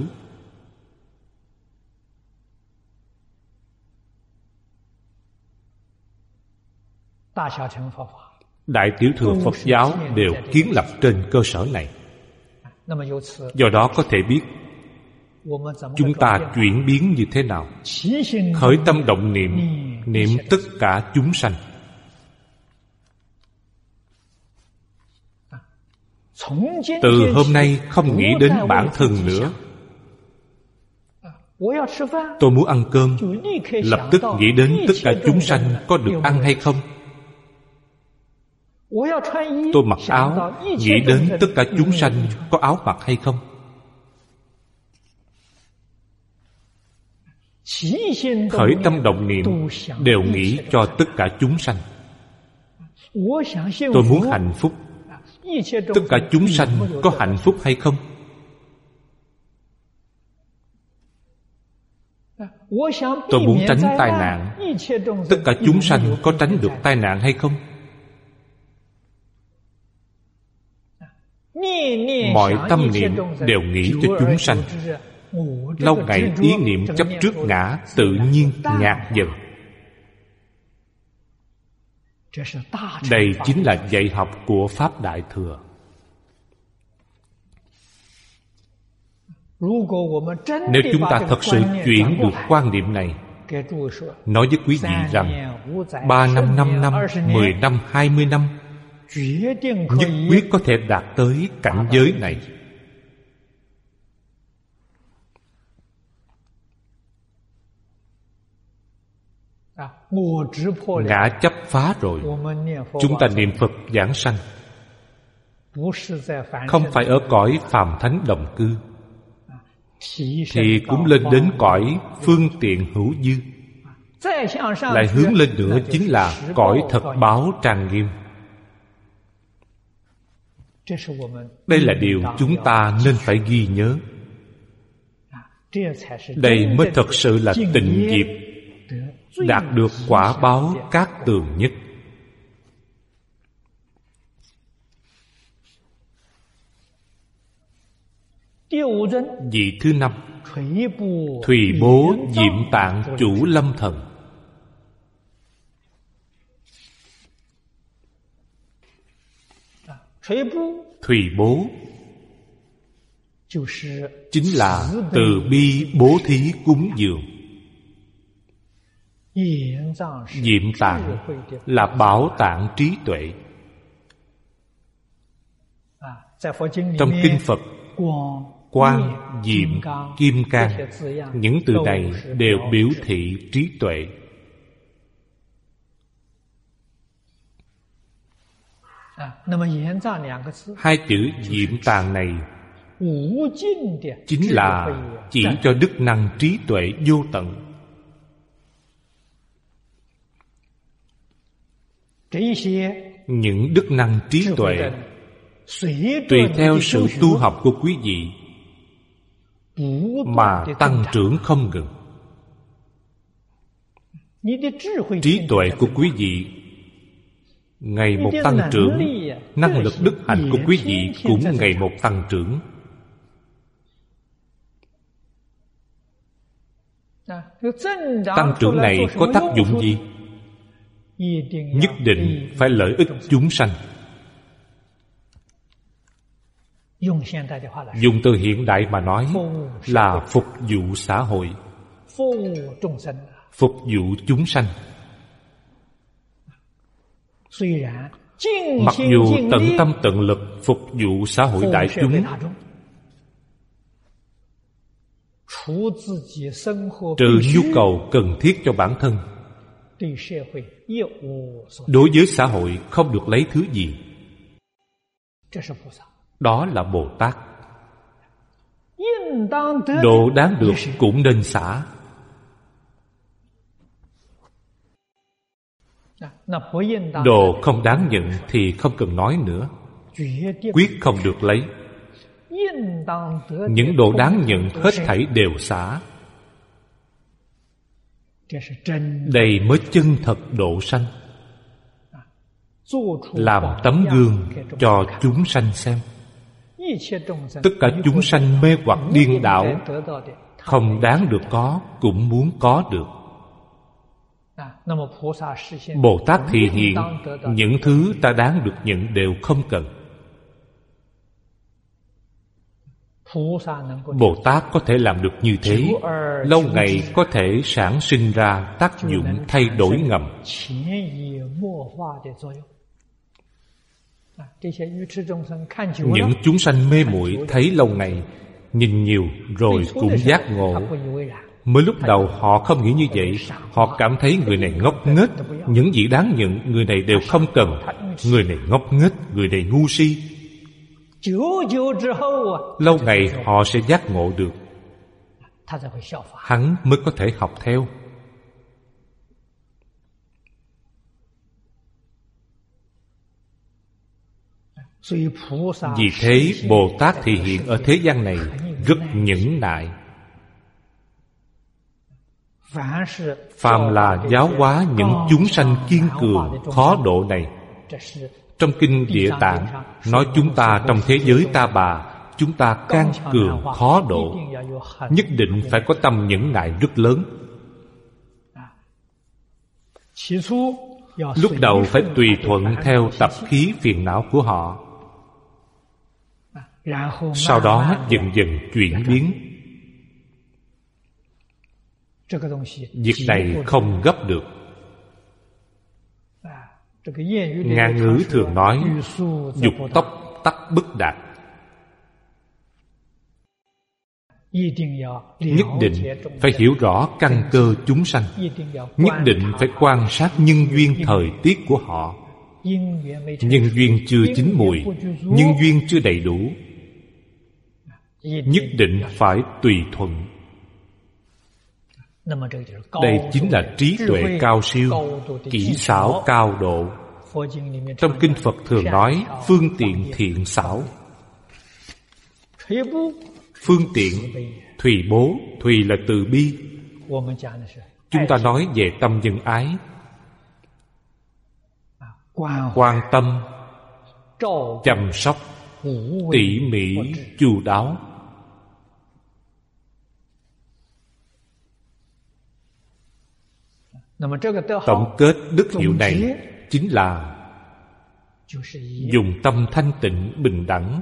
Đại tiểu thừa Phật giáo đều kiến lập trên cơ sở này. Do đó có thể biết chúng ta chuyển biến như thế nào. Khởi tâm động niệm, niệm tất cả chúng sanh. Từ hôm nay không nghĩ đến bản thân nữa. Tôi muốn ăn cơm, lập tức nghĩ đến tất cả chúng sanh có được ăn hay không. Tôi mặc áo, nghĩ đến tất cả chúng sanh có áo mặc hay không. Khởi tâm động niệm đều nghĩ cho tất cả chúng sanh. Tôi muốn hạnh phúc, tất cả chúng sanh có hạnh phúc hay không. Tôi muốn tránh tai nạn, tất cả chúng sanh có tránh được tai nạn hay không. Mọi tâm niệm đều nghĩ cho chúng sanh. Lâu ngày ý niệm chấp trước ngã tự nhiên nhạt dần. Đây chính là dạy học của Pháp Đại Thừa. Nếu chúng ta thật sự chuyển được quan niệm này, nói với quý vị rằng 3 năm, 5 năm, 10 năm, 20 năm nhất quyết có thể đạt tới cảnh giới này. Ngã chấp phá rồi, chúng ta niệm Phật giảng sanh, không phải ở cõi phàm thánh đồng cư, thì cũng lên đến cõi phương tiện hữu dư. Lại hướng lên nữa chính là cõi thật báo trang nghiêm. Đây là điều chúng ta nên phải ghi nhớ. Đây mới thật sự là tịnh diệt, đạt được quả báo cát tường nhất. Vị thứ 5, Thùy bố diệm tạng chủ lâm thần. Thùy bố chính là từ bi bố thí cúng dường. Diệm tạng là bảo tạng trí tuệ. Trong kinh Phật, Quang, Diệm, Kim Cang, những từ này đều biểu thị trí tuệ. Hai chữ diệm tạng này chính là chỉ cho đức năng trí tuệ vô tận. Những đức năng trí tuệ tùy theo sự tu học của quý vị mà tăng trưởng không ngừng. Trí tuệ của quý vị ngày một tăng trưởng, năng lực đức hạnh của quý vị cũng ngày một tăng trưởng. Tăng trưởng này có tác dụng gì? Nhất định phải lợi ích chúng sanh. Dùng từ hiện đại mà nói là phục vụ xã hội, phục vụ chúng sanh. Mặc dù tận tâm tận lực phục vụ xã hội đại chúng, trừ nhu cầu cần thiết cho bản thân, đối với xã hội không được lấy thứ gì. Đó là Bồ Tát. Độ đáng được cũng nên xả. Đồ không đáng nhận thì không cần nói nữa, quyết không được lấy. Những đồ đáng nhận hết thảy đều xả. Đây mới chân thật độ sanh, làm tấm gương cho chúng sanh xem. Tất cả chúng sanh mê hoặc điên đảo, không đáng được có cũng muốn có được. Bồ Tát thị hiện những thứ ta đáng được nhận đều không cần. Bồ Tát có thể làm được như thế, lâu ngày có thể sản sinh ra tác dụng thay đổi ngầm. Những chúng sanh mê muội thấy lâu ngày, nhìn nhiều rồi cũng giác ngộ. Mới lúc đầu họ không nghĩ như vậy. Họ cảm thấy người này ngốc nghếch, những gì đáng nhận người này đều không cần. Người này ngốc nghếch, người này ngu si. Lâu ngày họ sẽ giác ngộ được, hắn mới có thể học theo. Vì thế Bồ Tát thị hiện ở thế gian này rất nhẫn nại. Phàm là giáo hóa những chúng sanh kiên cường khó độ này. Trong kinh Địa Tạng nói chúng ta trong thế giới ta bà, chúng ta can cường khó độ, nhất định phải có tâm nhẫn nại rất lớn. Lúc đầu phải tùy thuận theo tập khí phiền não của họ, sau đó dần dần chuyển biến. Việc này không gấp được. Ngạn ngữ thường nói dục tốc tắc bất đạt. Nhất định phải hiểu rõ căn cơ chúng sanh, nhất định phải quan sát nhân duyên thời tiết của họ. Nhân duyên chưa chín mùi, nhân duyên chưa đầy đủ, nhất định phải tùy thuận. Đây chính là trí tuệ cao siêu, kỹ xảo cao độ. Trong kinh Phật thường nói phương tiện thiện xảo. Phương tiện, thùy bố, thùy là từ bi. Chúng ta nói về tâm nhân ái, quan tâm, chăm sóc, tỉ mỉ, chu đáo. Tổng kết đức hiệu này chính là dùng tâm thanh tịnh bình đẳng,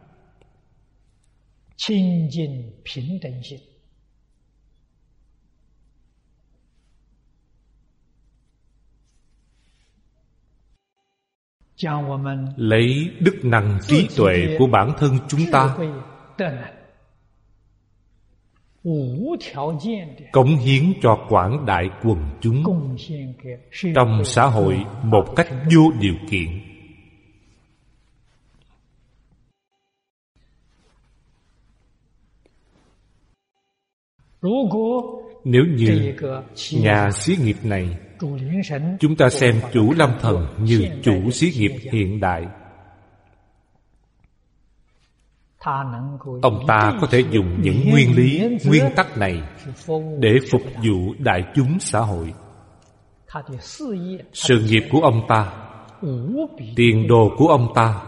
lấy đức năng trí tuệ của bản thân chúng ta cống hiến cho quảng đại quần chúng trong xã hội một cách vô điều kiện. Nếu như nhà xí nghiệp này chúng ta xem chủ lâm thần như chủ xí nghiệp hiện đại, ông ta có thể dùng những nguyên lý, nguyên tắc này để phục vụ đại chúng xã hội. sự nghiệp của ông ta, tiền đồ của ông ta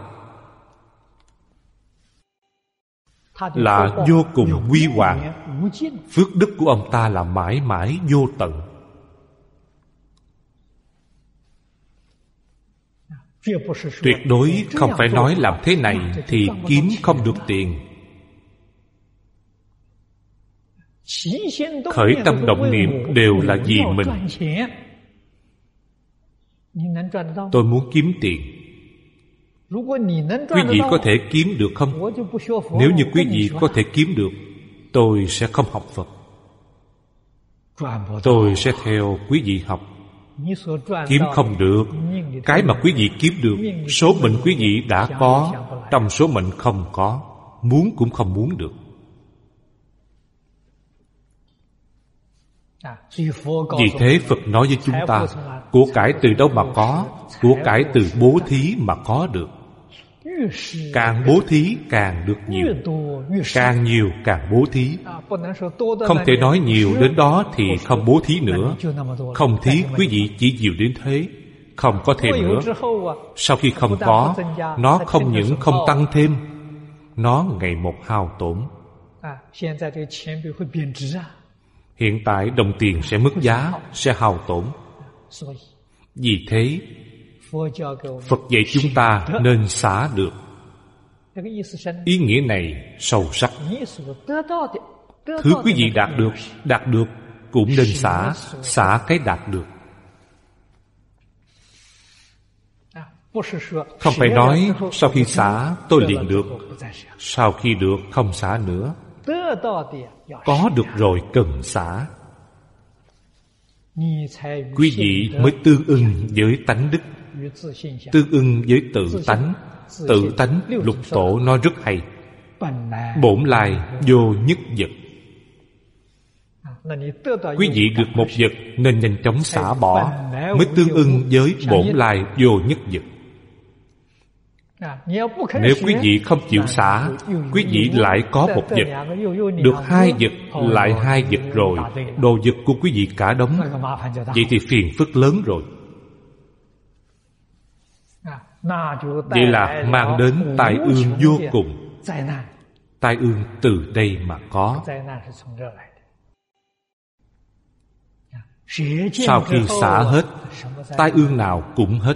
là vô cùng huy hoàng. Phước đức của ông ta là mãi mãi vô tận. Tuyệt đối không phải nói làm thế này thì kiếm không được tiền. Khởi tâm động niệm đều là vì mình. Tôi muốn kiếm tiền. Quý vị có thể kiếm được không? Nếu như quý vị có thể kiếm được, tôi sẽ không học Phật. Tôi sẽ theo quý vị học. Kiếm không được. Cái mà quý vị kiếm được, số mệnh quý vị đã có, trong số mệnh không có, muốn cũng không muốn được. Vì thế Phật nói với chúng ta, của cải từ đâu mà có? Của cải từ bố thí mà có được. Càng bố thí càng được nhiều, càng nhiều càng bố thí. Không thể nói nhiều đến đó thì không bố thí nữa. Không thí quý vị chỉ nhiều đến thế, không có thêm nữa. Sau khi không có, nó không những không tăng thêm, nó ngày một hao tổn. Hiện tại đồng tiền sẽ mất giá, sẽ hao tổn. Vì thế Phật dạy chúng ta nên xả được. Ý nghĩa này sâu sắc. Thứ quý vị đạt được cũng nên xả. Xả cái đạt được. Không phải nói sau khi xả tôi liền được, sau khi được không xả nữa. Có được rồi cần xả. Quý vị mới tương ưng với tánh đức, tương ưng với tự tánh. Tự tánh Lục Tổ nói rất hay: bổn lai vô nhất vật. Quý vị được một vật nên nhanh chóng xả bỏ, mới tương ưng với bổn lai vô nhất vật. Nếu quý vị không chịu xả, quý vị lại có một vật, được hai vật, lại hai vật rồi, đồ vật của quý vị cả đống. Vậy thì phiền phức lớn rồi. Vậy là mang đến tai ương vô cùng. Tai ương từ đây mà có. Sau khi xả hết, tai ương nào cũng hết.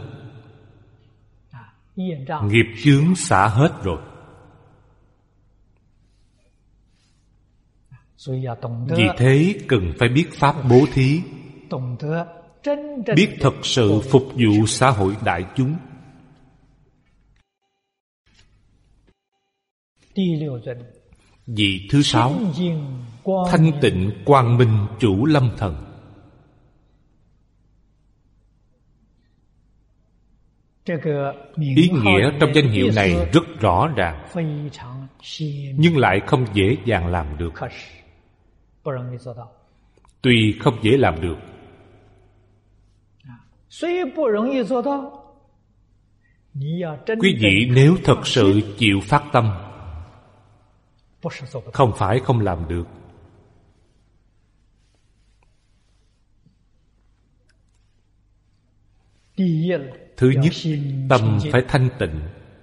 Nghiệp chướng xả hết rồi. Vì thế cần phải biết pháp bố thí, biết thật sự phục vụ xã hội đại chúng. Vị thứ 6, thanh tịnh quang minh chủ lâm thần. Ý nghĩa trong danh hiệu này rất rõ ràng, nhưng lại không dễ dàng làm được. Tuy không dễ làm được, quý vị nếu thật sự chịu phát tâm, không phải không làm được. Thứ nhất, tâm phải thanh tịnh.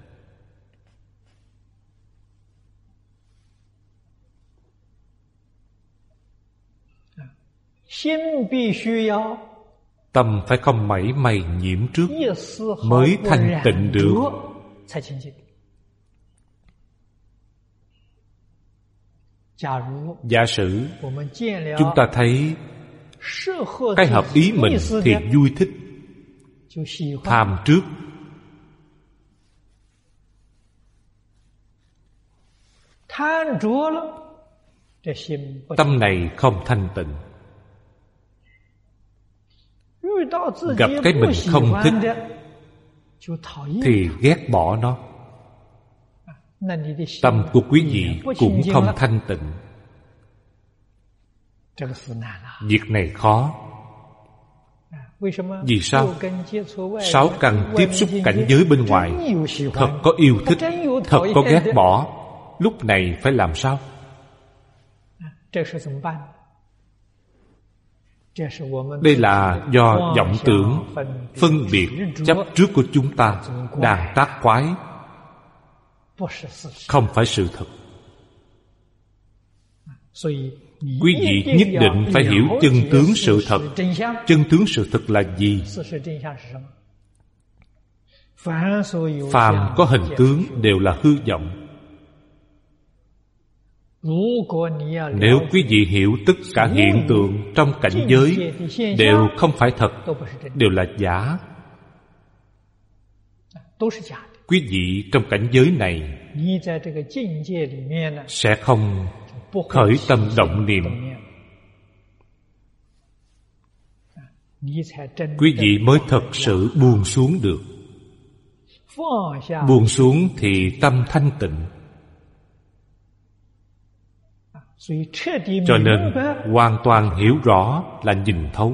Tâm phải không mảy may nhiễm trước mới thanh tịnh được. Giả sử chúng ta thấy cái hợp ý mình thì vui thích, tham trước, tâm này không thanh tịnh. Gặp cái mình không thích thì ghét bỏ nó. Tâm của quý vị cũng không thanh tịnh. Việc này khó. Vì sao? 6 căn tiếp xúc cảnh giới bên ngoài, thật có yêu thích, thật có ghét bỏ. Lúc này phải làm sao? Đây là do vọng tưởng, phân biệt, chấp trước của chúng ta đang tác quái, không phải sự thật. Quý vị nhất định phải hiểu chân tướng sự thật. Chân tướng sự thật là gì? Phàm có hình tướng đều là hư vọng. Nếu quý vị hiểu tất cả hiện tượng trong cảnh giới đều không phải thật, đều là giả, quý vị trong cảnh giới này sẽ không khởi tâm động niệm. Quý vị mới thật sự buông xuống được. Buông xuống thì tâm thanh tịnh. Cho nên hoàn toàn hiểu rõ là nhìn thấu.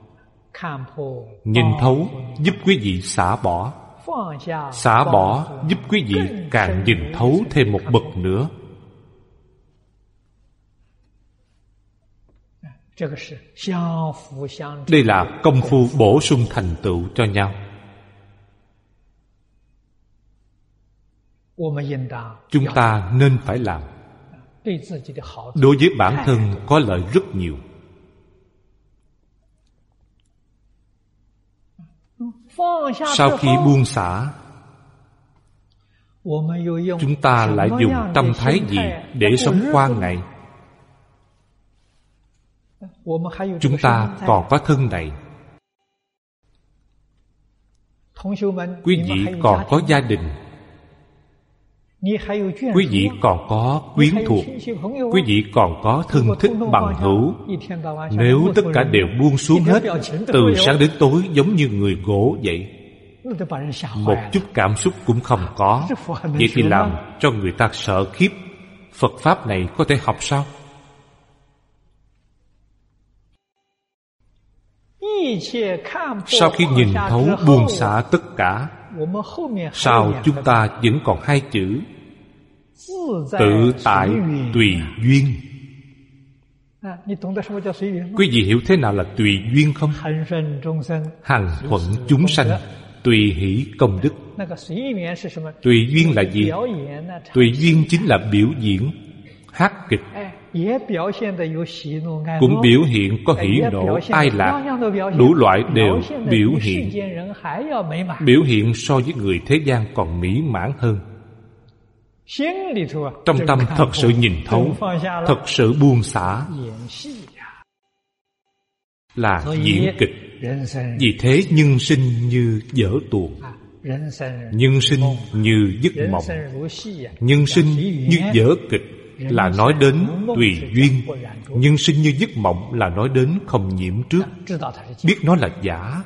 Nhìn thấu giúp quý vị xả bỏ. Xả bỏ giúp quý vị càng nhìn thấu thêm một bậc nữa. Đây là công phu bổ sung thành tựu cho nhau. Chúng ta nên phải làm. Đối với bản thân có lợi rất nhiều. Sau khi buông xả, chúng ta lại dùng tâm thái gì để sống qua ngày? Chúng ta còn có thân này. Quý vị còn có gia đình. Quý vị còn có quyến thuộc. Quý vị còn có thân thích bằng hữu. Nếu tất cả đều buông xuống hết, từ sáng đến tối giống như người gỗ vậy, một chút cảm xúc cũng không có, vậy thì làm cho người ta sợ khiếp. Phật Pháp này có thể học sao? Sau khi nhìn thấu buông xả tất cả, sau chúng ta vẫn còn hai chữ tự tại tùy duyên. Quý vị hiểu thế nào là tùy duyên không? Hằng thuận chúng sanh, tùy hỷ công đức. Tùy duyên là gì? Tùy duyên chính là biểu diễn, hát kịch, cũng biểu hiện có hỉ nộ ai lạc, đủ loại đều biểu hiện. Biểu hiện so với người thế gian còn mỹ mãn hơn. Trong tâm thật sự nhìn thấu, thật sự buông xả, là diễn kịch. Vì thế nhân sinh như vở tuồng, nhân sinh như giấc mộng. Nhân sinh như vở kịch là nói đến tùy duyên. Nhân sinh như giấc mộng là nói đến không nhiễm trước. Biết nó là giả,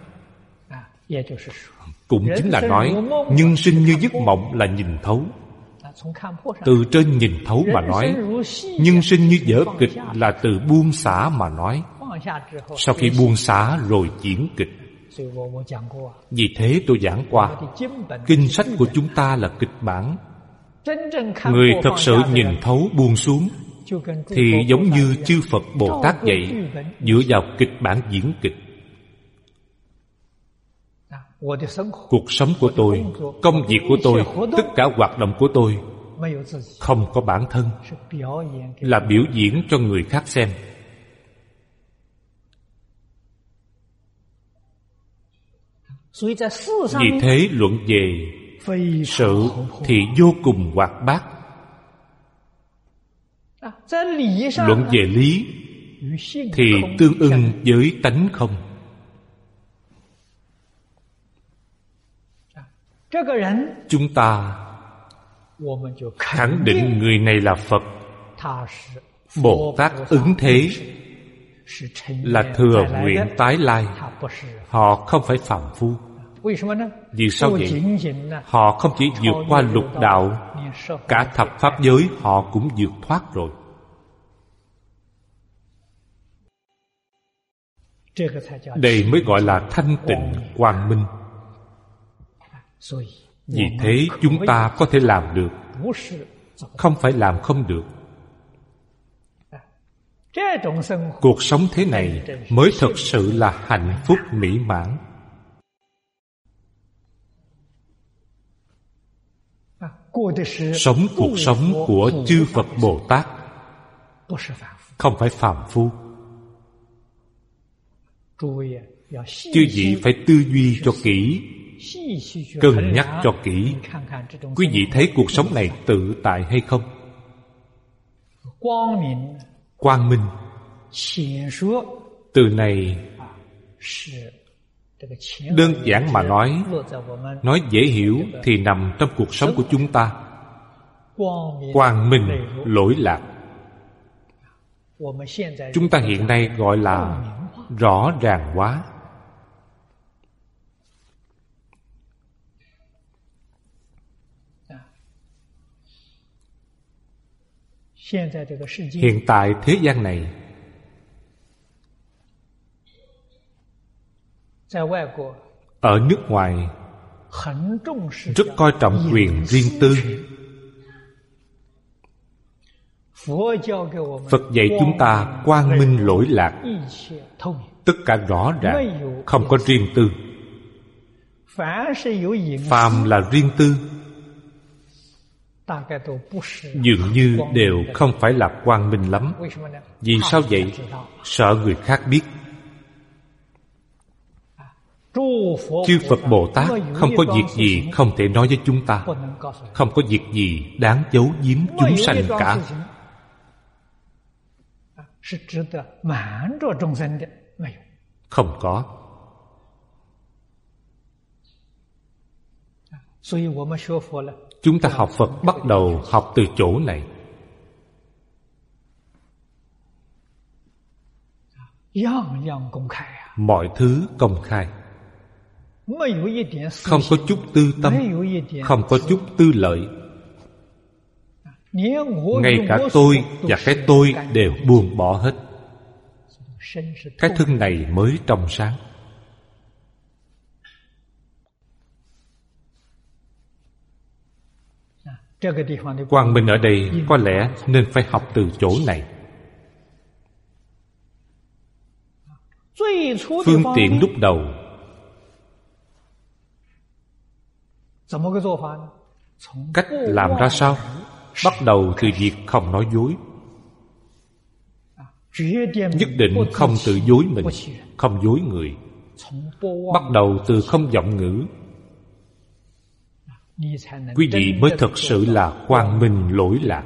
cũng chính là nói nhân sinh như giấc mộng là nhìn thấu. Từ trên nhìn thấu mà nói, nhân sinh như vở kịch là từ buông xả mà nói. Sau khi buông xả rồi diễn kịch. Vì thế tôi giảng qua, kinh sách của chúng ta là kịch bản. Người thật sự nhìn thấu buông xuống thì giống như chư Phật Bồ Tát vậy, dựa vào kịch bản diễn kịch. Cuộc sống của tôi, công việc của tôi, tất cả hoạt động của tôi không có bản thân, là biểu diễn cho người khác xem. Vì thế luận về sự thì vô cùng hoạt bát. Luận về lý thì tương ưng với tánh không. Chúng ta khẳng định người này là Phật. Bồ Tát ứng thế là thừa nguyện tái lai. Họ không phải phàm phu. Vì sao vậy? Họ không chỉ vượt qua lục đạo, cả thập pháp giới họ cũng vượt thoát rồi. Đây mới gọi là thanh tịnh quang minh. Vì thế chúng ta có thể làm được, không phải làm không được. Cuộc sống thế này mới thực sự là hạnh phúc mỹ mãn. Sống cuộc sống của chư Phật Bồ Tát, không phải phàm phu. Chư vị phải tư duy cho kỹ, cân nhắc cho kỹ. Quý vị thấy cuộc sống này tự tại hay không? Quang minh, từ này đơn giản mà nói dễ hiểu thì nằm trong cuộc sống của chúng ta. Quang minh lỗi lạc, chúng ta hiện nay gọi là rõ ràng hóa. Hiện tại thế gian này, ở nước ngoài rất coi trọng quyền riêng tư. Phật dạy chúng ta quang minh lỗi lạc, tất cả rõ ràng, không có riêng tư. Phàm là riêng tư, dường như đều không phải là quang minh lắm. Vì sao vậy? Sợ người khác biết. Chư Phật Bồ Tát không có việc gì không thể nói với chúng ta, không có việc gì đáng giấu giếm chúng sanh cả. Không có. Chúng ta học Phật bắt đầu học từ chỗ này. Mọi thứ công khai, không có chút tư tâm, không có chút tư lợi. Ngay cả tôi và cái tôi đều buông bỏ hết. Cái thân này mới trong sáng. Quang minh ở đây có lẽ nên phải học từ chỗ này. Phương tiện lúc đầu, cách làm ra sao? Bắt đầu từ việc không nói dối. Nhất định không tự dối mình, không dối người. Bắt đầu từ không vọng ngữ. Quý vị mới thật sự là quang minh lỗi lạc.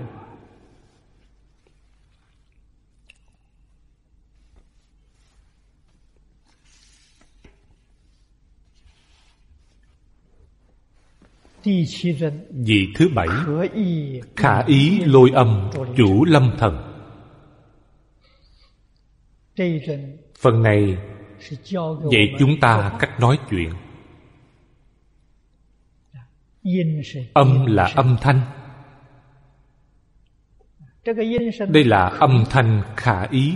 Vị thứ 7, khả ý lôi âm chủ lâm thần. Phần này dạy chúng ta cách nói chuyện. Âm là âm thanh. Đây là âm thanh khả ý.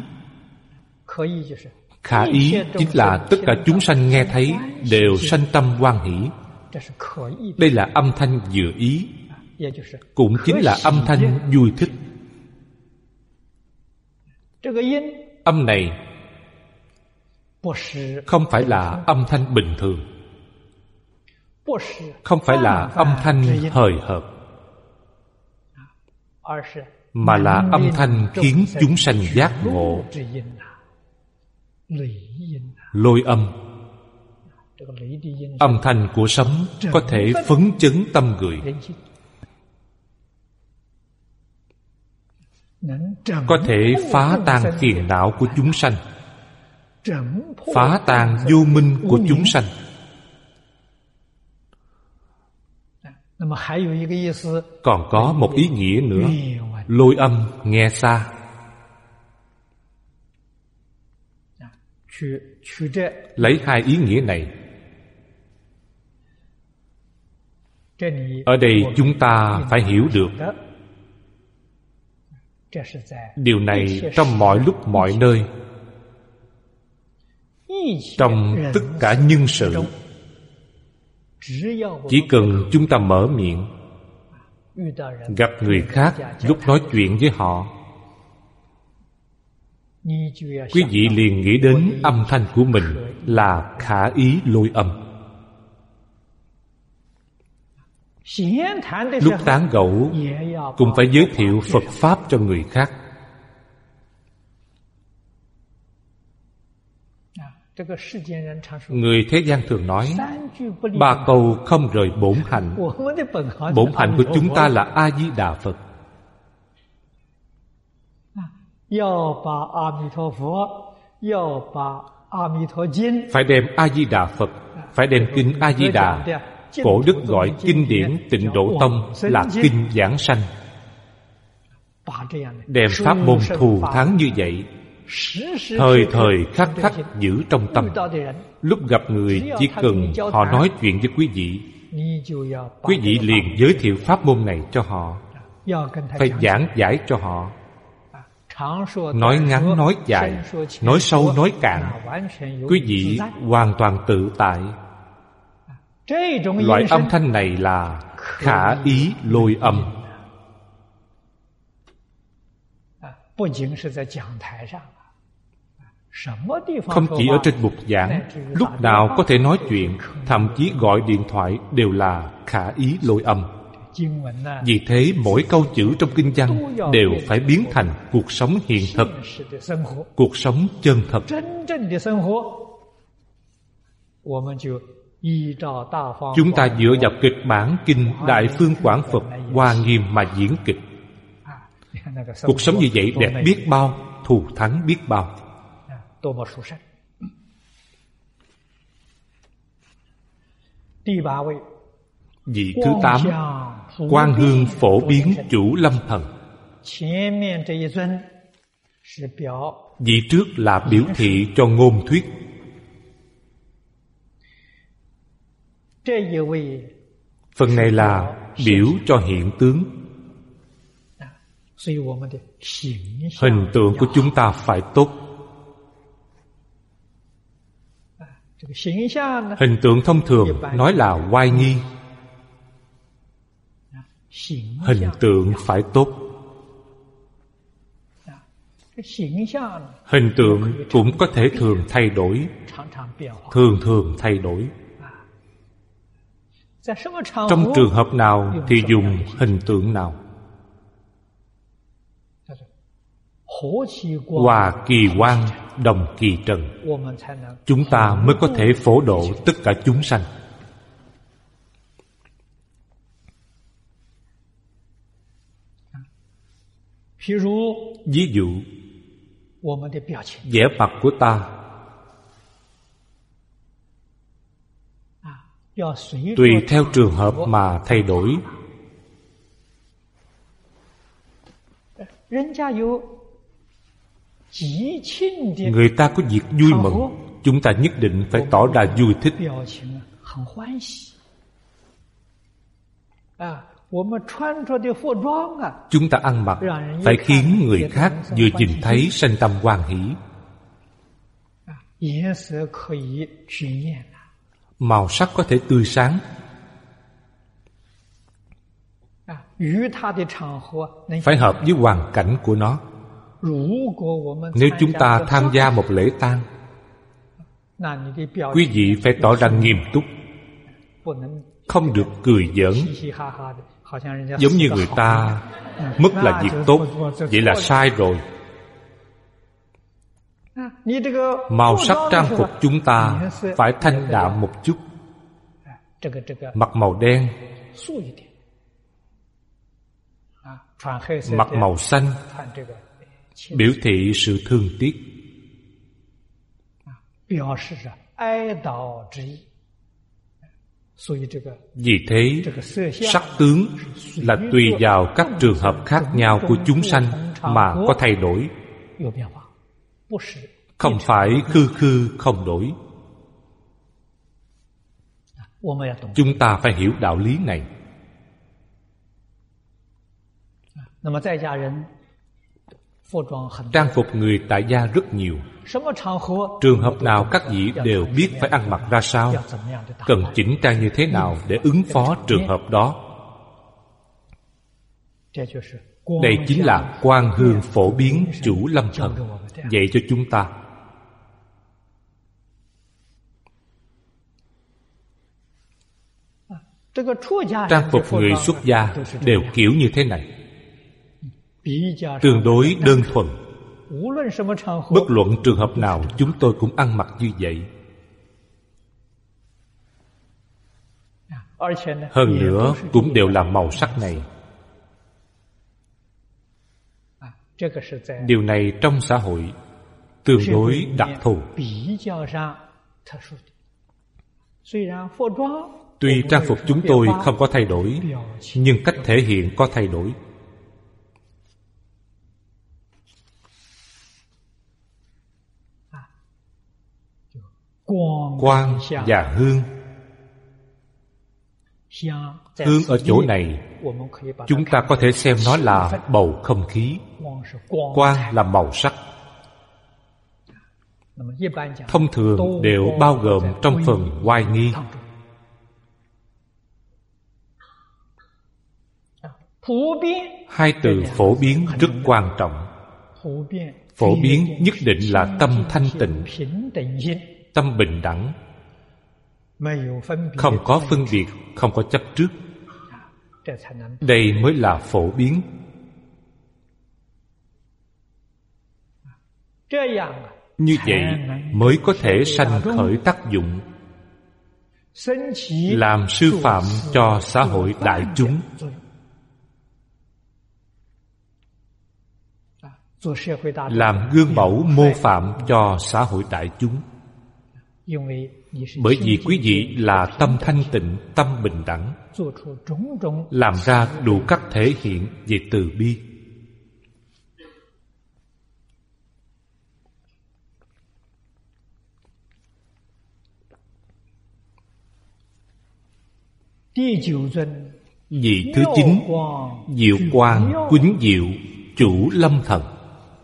Khả ý chính là tất cả chúng sanh nghe thấy đều sanh tâm hoan hỷ. Đây là âm thanh vừa ý, cũng chính là âm thanh vui thích. Âm này không phải là âm thanh bình thường, không phải là âm thanh hời hợt, mà là âm thanh khiến chúng sanh giác ngộ. Lôi âm, âm thanh của sấm có thể phấn chấn tâm người, có thể phá tan phiền não của chúng sanh, phá tan vô minh của chúng sanh. Còn có một ý nghĩa nữa, lôi âm nghe xa. Lấy hai ý nghĩa này, ở đây chúng ta phải hiểu được điều này trong mọi lúc mọi nơi, trong tất cả nhân sự. Chỉ cần chúng ta mở miệng, gặp người khác, lúc nói chuyện với họ, quý vị liền nghĩ đến âm thanh của mình là khả ý lôi âm. Lúc tán gẫu cũng phải giới thiệu Phật Pháp cho người khác. Người thế gian thường nói 3 câu không rời bổn hạnh. Bổn hạnh của chúng ta là A-di-đà Phật. Phải đem A-di-đà Phật, phải đem kinh A-di-đà. Cổ đức gọi kinh điển Tịnh Độ Tông là kinh giảng sanh. Đem pháp môn thù thắng như vậy, thời thời khắc khắc giữ trong tâm. Lúc gặp người chỉ cần họ nói chuyện với quý vị, quý vị liền giới thiệu pháp môn này cho họ, phải giảng giải cho họ. Nói ngắn nói dài, nói sâu nói cạn, quý vị hoàn toàn tự tại. Loại âm thanh này là khả ý lôi âm. Không chỉ ở trên bục giảng, lúc nào có thể nói chuyện, thậm chí gọi điện thoại đều là khả ý lôi âm. Vì thế mỗi câu chữ trong kinh văn đều phải biến thành cuộc sống hiện thực, cuộc sống chân thật. Chúng ta dựa vào kịch bản kinh Đại Phương Quảng Phật Hoa Nghiêm mà diễn kịch. Cuộc sống như vậy đẹp biết bao, thù thắng biết bao. Vị thứ 8, Quang Hương Phổ Biến Chủ Lâm Thần. Vị trước là biểu thị cho ngôn thuyết. Phần này là biểu cho hiện tướng. Hình tượng của chúng ta phải tốt. Hình tượng thông thường nói là oai nghi. Hình tượng phải tốt. Hình tượng cũng có thể thường thay đổi, thường thay đổi. Trong trường hợp nào thì dùng hình tượng nào? Hòa kỳ quang, đồng kỳ trần, chúng ta mới có thể phổ độ tất cả chúng sanh. Ví dụ, vẻ mặt của ta tùy theo trường hợp mà thay đổi. Người ta có việc vui mừng, chúng ta nhất định phải tỏ ra vui thích. Chúng ta ăn mặc phải khiến người khác vừa nhìn thấy sanh tâm hoan hỷ. Màu sắc có thể tươi sáng. Phải hợp với hoàn cảnh của nó. Nếu chúng ta tham gia một lễ tang, quý vị phải tỏ ra nghiêm túc, không được cười giỡn, giống như người ta mất là việc tốt, vậy là sai rồi. Màu sắc trang phục chúng ta phải thanh đạm một chút, mặc màu đen, mặc màu xanh, biểu thị sự thương tiếc. Vì thế, sắc tướng là tùy vào các trường hợp khác nhau của chúng sanh mà có thay đổi, không phải khư khư không đổi. Chúng ta phải hiểu đạo lý này. Trang phục người tại gia rất nhiều. Trường hợp nào các vị đều biết phải ăn mặc ra sao, cần chỉnh trang như thế nào để ứng phó trường hợp đó. Đây chính là quang hương phổ biến chủ lâm thần dạy cho chúng ta. Trang phục người xuất gia đều kiểu như thế này, tương đối đơn thuần. Bất luận trường hợp nào chúng tôi cũng ăn mặc như vậy. Hơn nữa cũng đều là màu sắc này. Điều này trong xã hội tương đối đặc thù. Tuy trang phục chúng tôi không có thay đổi, nhưng cách thể hiện có thay đổi. Quang và hương. Hương ở chỗ này, chúng ta có thể xem nó là bầu không khí. Quang là màu sắc. Thông thường đều bao gồm trong phần oai nghi. Hai từ phổ biến rất quan trọng. Phổ biến nhất định là tâm thanh tịnh, tâm bình đẳng, không có phân biệt, không có chấp trước. Đây mới là phổ biến. Như vậy mới có thể sanh khởi tác dụng, làm sư phạm cho xã hội đại chúng, làm gương mẫu mô phạm cho xã hội đại chúng. Bởi vì quý vị là tâm thanh tịnh, tâm bình đẳng, làm ra đủ các thể hiện về từ bi. Vị thứ 9, diệu quang quýnh diệu chủ lâm thần.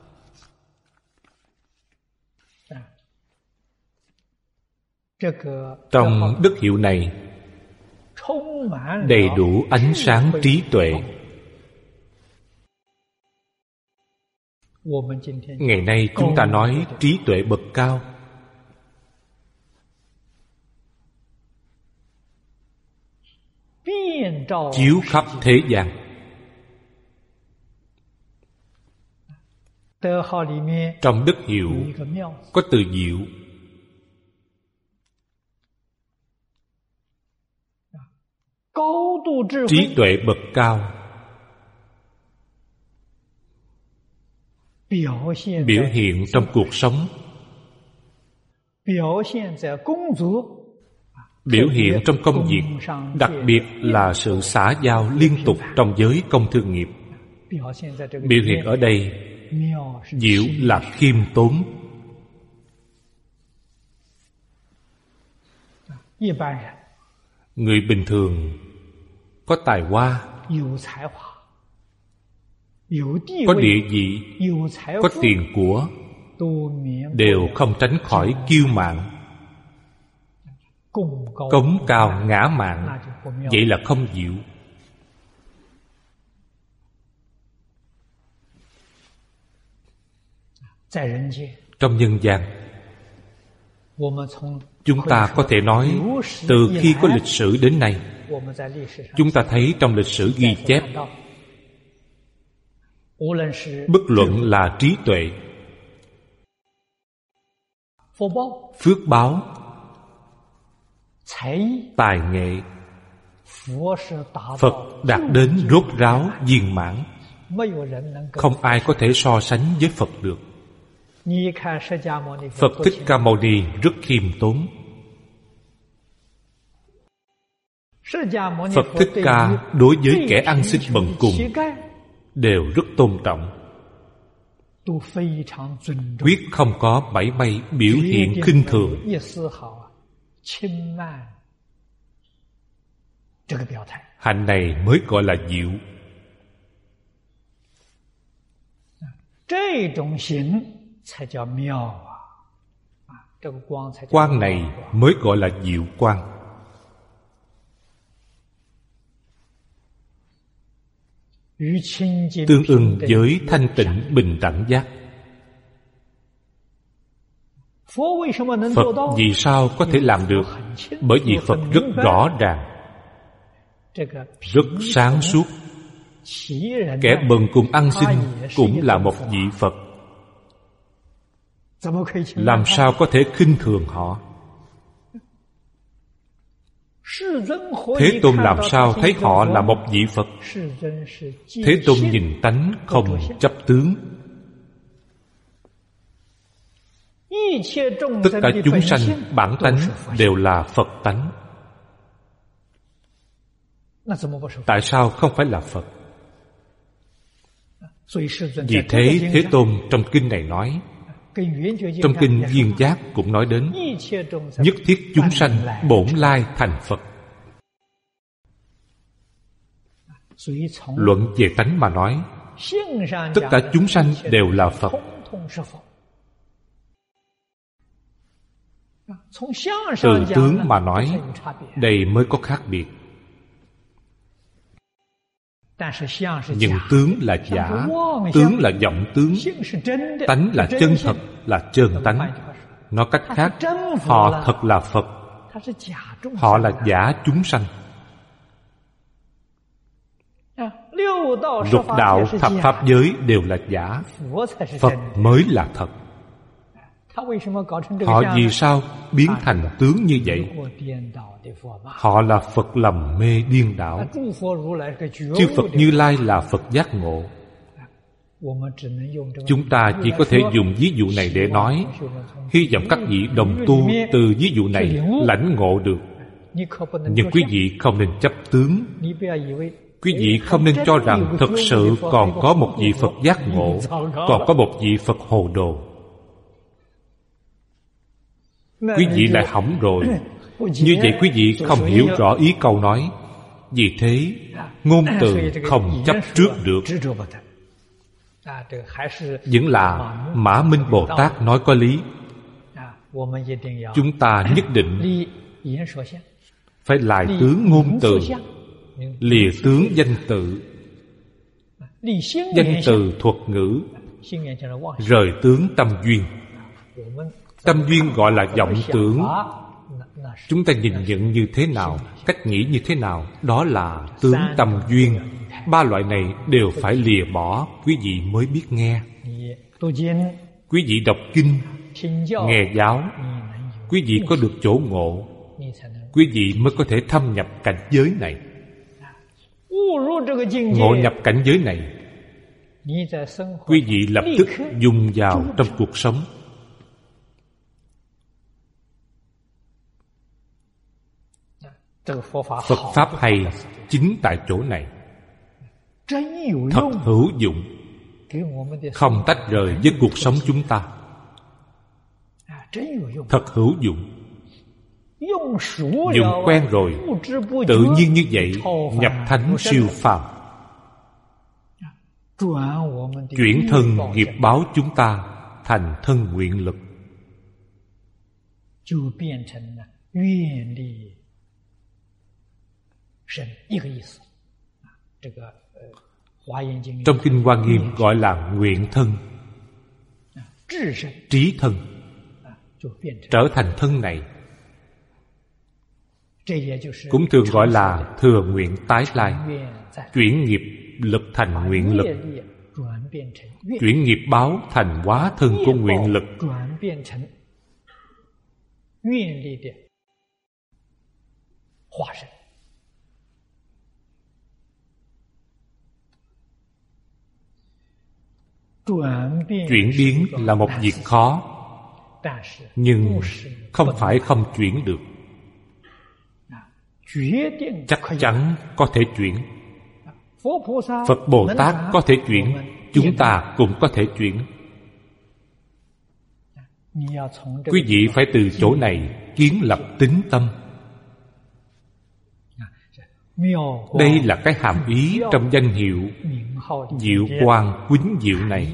Trong đức hiệu này đầy đủ ánh sáng trí tuệ. Ngày nay chúng ta nói trí tuệ bậc cao. Chiếu khắp thế gian. Trong đức hiệu có từ diệu. Trí tuệ bậc cao biểu hiện trong cuộc sống, biểu hiện trong công việc, đặc biệt là sự xã giao liên tục trong giới công thương nghiệp. Biểu hiện ở đây, diệu là khiêm tốn. Người bình thường có tài hoa, có địa vị, có tiền của, đều không tránh khỏi kiêu mạn, cống cao ngã mạn. Vậy là không diệu. Trong nhân gian, chúng ta có thể nói từ khi có lịch sử đến nay, chúng ta thấy trong lịch sử ghi chép, bất luận là trí tuệ, phước báo, tài nghệ, Phật đạt đến rốt ráo viên mãn. Không ai có thể so sánh với Phật được. Phật Thích Ca Mâu Ni rất khiêm tốn. Phật Thích Ca đối với kẻ ăn xin bần cùng đều rất tôn trọng, quyết không có mảy may biểu hiện khinh thường. Hạnh này mới gọi là diệu. Quang này mới gọi là diệu quang. tương ưng với thanh tịnh bình đẳng giác. Phật vì sao có thể làm được? Bởi vì Phật rất rõ ràng, rất sáng suốt. Kẻ bần cùng ăn xin cũng là một vị Phật. Làm sao có thể khinh thường họ? Thế Tôn làm sao thấy họ là một vị Phật? Thế Tôn nhìn tánh không chấp tướng. Tất cả chúng sanh bản tánh đều là Phật tánh. Tại sao không phải là Phật? Vì thế Thế Tôn trong kinh này nói, trong kinh Duyên Giác cũng nói đến, nhất thiết chúng sanh bổn lai thành Phật. Luận về tánh mà nói, tất cả chúng sanh đều là Phật. Từ tướng mà nói, đây mới có khác biệt. Nhưng tướng là giả, tướng là vọng tướng, tánh là chân thật, là chân tánh. Nói cách khác, họ thật là Phật, họ là giả chúng sanh. Lục đạo thập pháp giới đều là giả, Phật mới là thật. Họ vì sao biến thành tướng như vậy? Họ là Phật lầm mê điên đảo. Chư Phật Như Lai là Phật giác ngộ. Chúng ta chỉ có thể dùng ví dụ này để nói, hy vọng các vị đồng tu từ ví dụ này lãnh ngộ được. Nhưng quý vị không nên chấp tướng. Quý vị không nên cho rằng thực sự còn có một vị Phật giác ngộ, còn có một vị Phật hồ đồ. Quý vị lại hỏng rồi. Như vậy quý vị không hiểu rõ ý câu nói. Vì thế ngôn từ không chấp trước được. Vẫn là Mã Minh Bồ Tát nói có lý. Chúng ta nhất định phải lại tướng ngôn từ, lìa tướng danh tự. Danh từ thuật ngữ, rời tướng tâm duyên. Tâm duyên gọi là vọng tưởng. Chúng ta nhìn nhận như thế nào, cách nghĩ như thế nào, đó là tướng tâm duyên. Ba loại này đều phải lìa bỏ, quý vị mới biết nghe. Quý vị đọc kinh, nghe giáo, quý vị có được chỗ ngộ, quý vị mới có thể thâm nhập cảnh giới này. Ngộ nhập cảnh giới này, quý vị lập tức dùng vào trong cuộc sống. Phật Pháp hay chính tại chỗ này. Thật hữu dụng, không tách rời với cuộc sống chúng ta. Thật hữu dụng. Dùng quen rồi, tự nhiên như vậy nhập thánh siêu phàm. Chuyển thân nghiệp báo chúng ta thành thân nguyện lực. Trong kinh Hoa Nghiêm gọi là nguyện thân, trí thân, trở thành thân này. Cũng thường gọi là thừa nguyện tái lai, chuyển nghiệp lực thành nguyện lực, chuyển nghiệp báo thành hóa thân của nguyện lực. Chuyển biến là một việc khó, nhưng không phải không chuyển được. Chắc chắn có thể chuyển. Phật Bồ Tát có thể chuyển, chúng ta cũng có thể chuyển. Quý vị phải từ chỗ này kiến lập tín tâm. Đây là cái hàm ý trong danh hiệu Diệu Quang Quýnh Diệu này.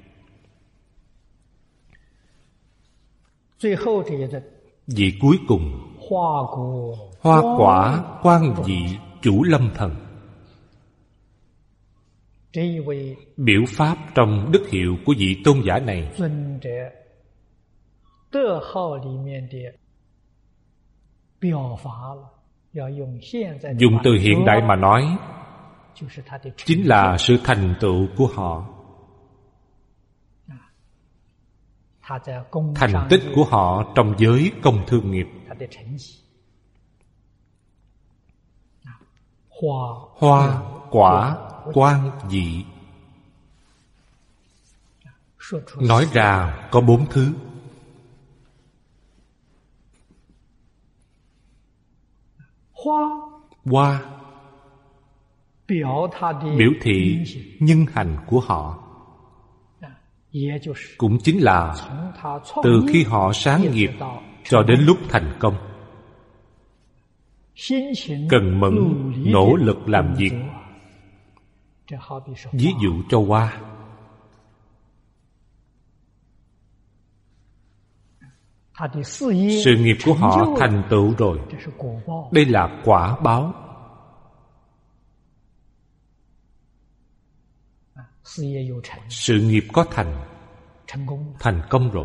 Vị cuối cùng, Hoa Quả Quan Vị Chủ Lâm Thần. Biểu pháp trong đức hiệu của vị tôn giả này, dùng từ hiện đại mà nói, chính là sự thành tựu của họ, thành tích của họ trong giới công thương nghiệp. Hoa, quả, quan, vị. Nói ra có 4 thứ. Hoa biểu thị nhân hành của họ, cũng chính là từ khi họ sáng nghiệp cho đến lúc thành công, cần mẫn nỗ lực làm việc. Ví dụ cho hoa, sự nghiệp của họ thành tựu rồi, đây là quả báo. Sự nghiệp có thành công rồi.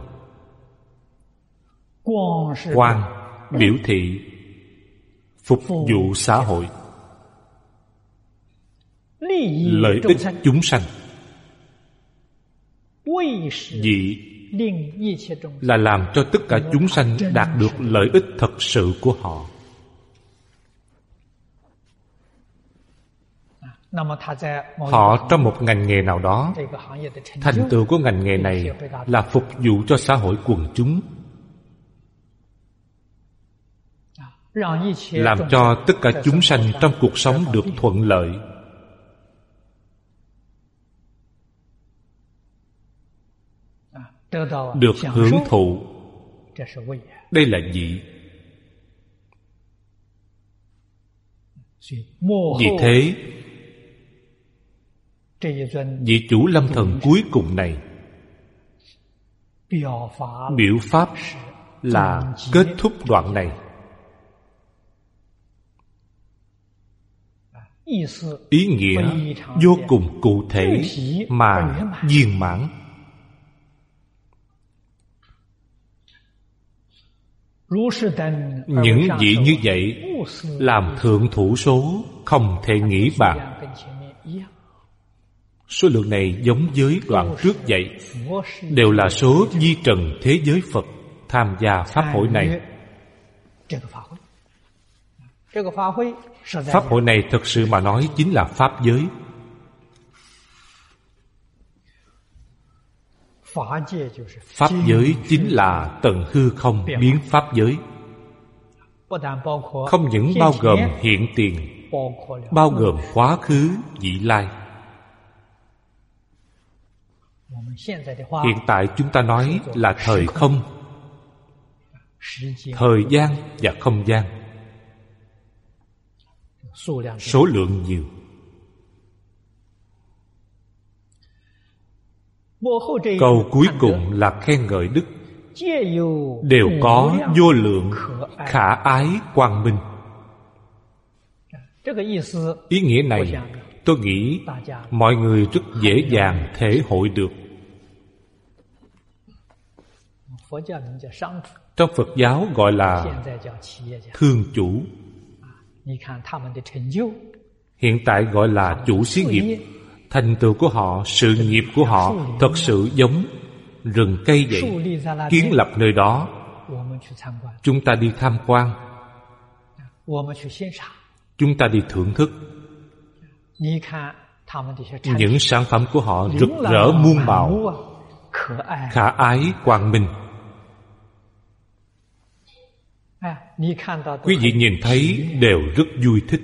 Quan biểu thị phục vụ xã hội, lợi ích chúng sanh. Vị là làm cho tất cả chúng sanh đạt được lợi ích thật sự của họ. Họ trong một ngành nghề nào đó, thành tựu của ngành nghề này là phục vụ cho xã hội quần chúng, làm cho tất cả chúng sanh trong cuộc sống được thuận lợi. Được hưởng thụ. Đây là vị. Vì thế, vị chủ lâm thần cuối cùng này biểu pháp là kết thúc đoạn này. Ý nghĩa vô cùng cụ thể mà viên mãn. Những vị như vậy làm thượng thủ số không thể nghĩ bàn. Số lượng này giống với đoạn trước vậy, đều là số vi trần thế giới Phật tham gia pháp hội này. Pháp hội này thực sự mà nói chính là pháp giới. Pháp giới chính là tận hư không biến pháp giới. Không những bao gồm hiện tiền, bao gồm quá khứ, vị lai. Hiện tại chúng ta nói là thời không, thời gian và không gian. Số lượng nhiều. Câu cuối cùng là khen ngợi đức, đều có vô lượng khả ái quang minh. Ý nghĩa này tôi nghĩ mọi người rất dễ dàng thể hội được. Trong Phật giáo gọi là thương chủ, hiện tại gọi là chủ xí nghiệp. Thành tựu của họ, sự nghiệp của họ thật sự giống rừng cây vậy, kiến lập nơi đó. Chúng ta đi tham quan, chúng ta đi thưởng thức. Những sản phẩm của họ rực rỡ muôn màu, khả ái quang minh. Quý vị nhìn thấy đều rất vui thích.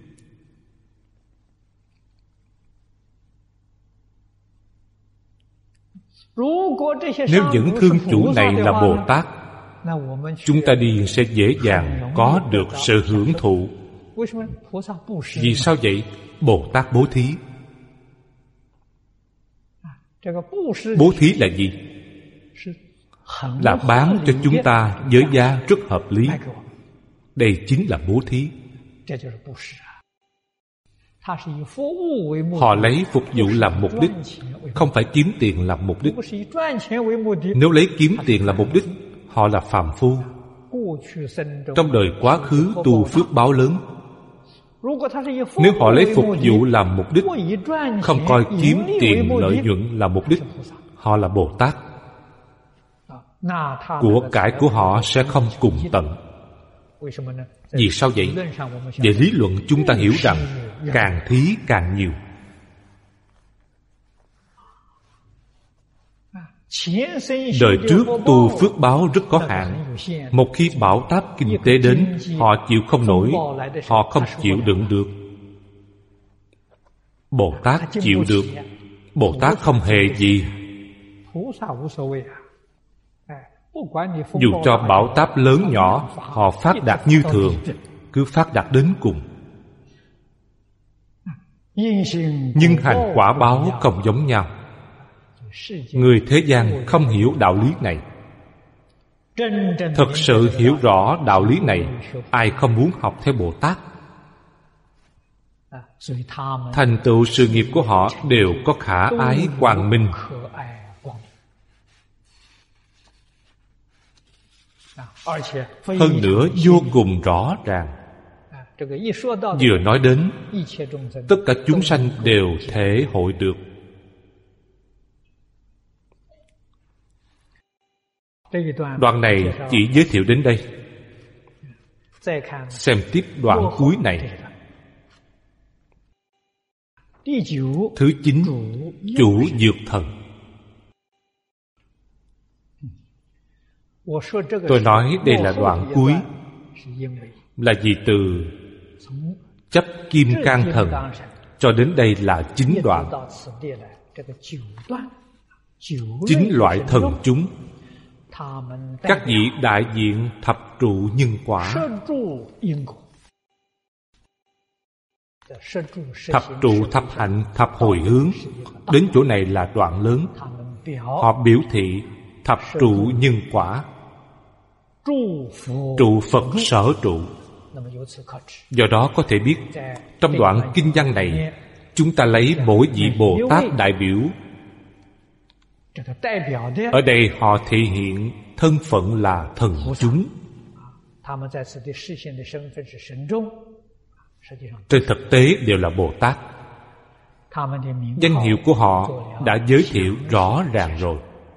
Nếu những thương chủ này là Bồ Tát, chúng ta đi sẽ dễ dàng có được sự hưởng thụ. Vì sao vậy? Bồ Tát bố thí. Bố thí là gì? Là bán cho chúng ta với giá rất hợp lý. Đây chính là bố thí. Họ lấy phục vụ làm mục đích, không phải kiếm tiền làm mục đích. Nếu lấy kiếm tiền làm mục đích, họ là phàm phu. Trong đời quá khứ tu phước báo lớn. Nếu họ lấy phục vụ làm mục đích, không coi kiếm tiền lợi nhuận là mục đích, họ là Bồ Tát. Của cải của họ sẽ không cùng tận. Vì sao vậy? Về lý luận chúng ta hiểu rằng càng thí càng nhiều. Đời trước tu phước báo rất có hạn. Một khi bão táp kinh tế đến, họ chịu không nổi, họ không chịu đựng được. Bồ Tát chịu được. Bồ Tát không hề gì. Dù cho bão táp lớn nhỏ, họ phát đạt như thường, cứ phát đạt đến cùng. Nhưng hành quả báo không giống nhau. Người thế gian không hiểu đạo lý này. Thật sự hiểu rõ đạo lý này, ai không muốn học theo Bồ Tát? Thành tựu sự nghiệp của họ đều có khả ái quang minh. Hơn nữa vô cùng rõ ràng. Vừa nói đến, tất cả chúng sanh đều thể hội được. Đoạn này chỉ giới thiệu đến đây. Xem tiếp đoạn cuối này. Thứ 9, chủ dược thần. Tôi nói đây là đoạn cuối là vì từ chấp kim cang thần cho đến đây là 9 đoạn. 9 loại thần chúng. Các vị đại diện thập trụ nhân quả. Thập trụ, thập hạnh, thập hồi hướng. Đến chỗ này là đoạn lớn. Họ biểu thị thập trụ nhân quả. Trụ Phật sở trụ. Do đó có thể biết, trong đoạn kinh văn này, chúng ta lấy mỗi vị Bồ Tát đại biểu. Ở đây họ thể hiện thân phận là thần chúng. Trên thực tế đều là Bồ Tát. Danh hiệu của họ đã giới thiệu rõ ràng rồi.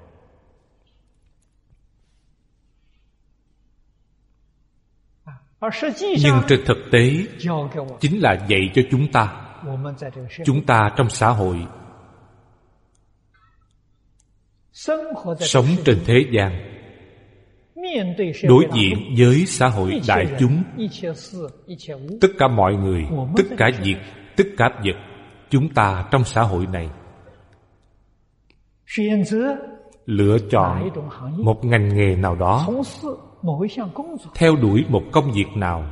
Nhưng trên thực tế chính là dạy cho chúng ta. Chúng ta trong xã hội sống trên thế gian, đối diện với xã hội đại chúng, tất cả mọi người, tất cả việc, tất cả vật, chúng ta trong xã hội này lựa chọn một ngành nghề nào đó, theo đuổi một công việc nào.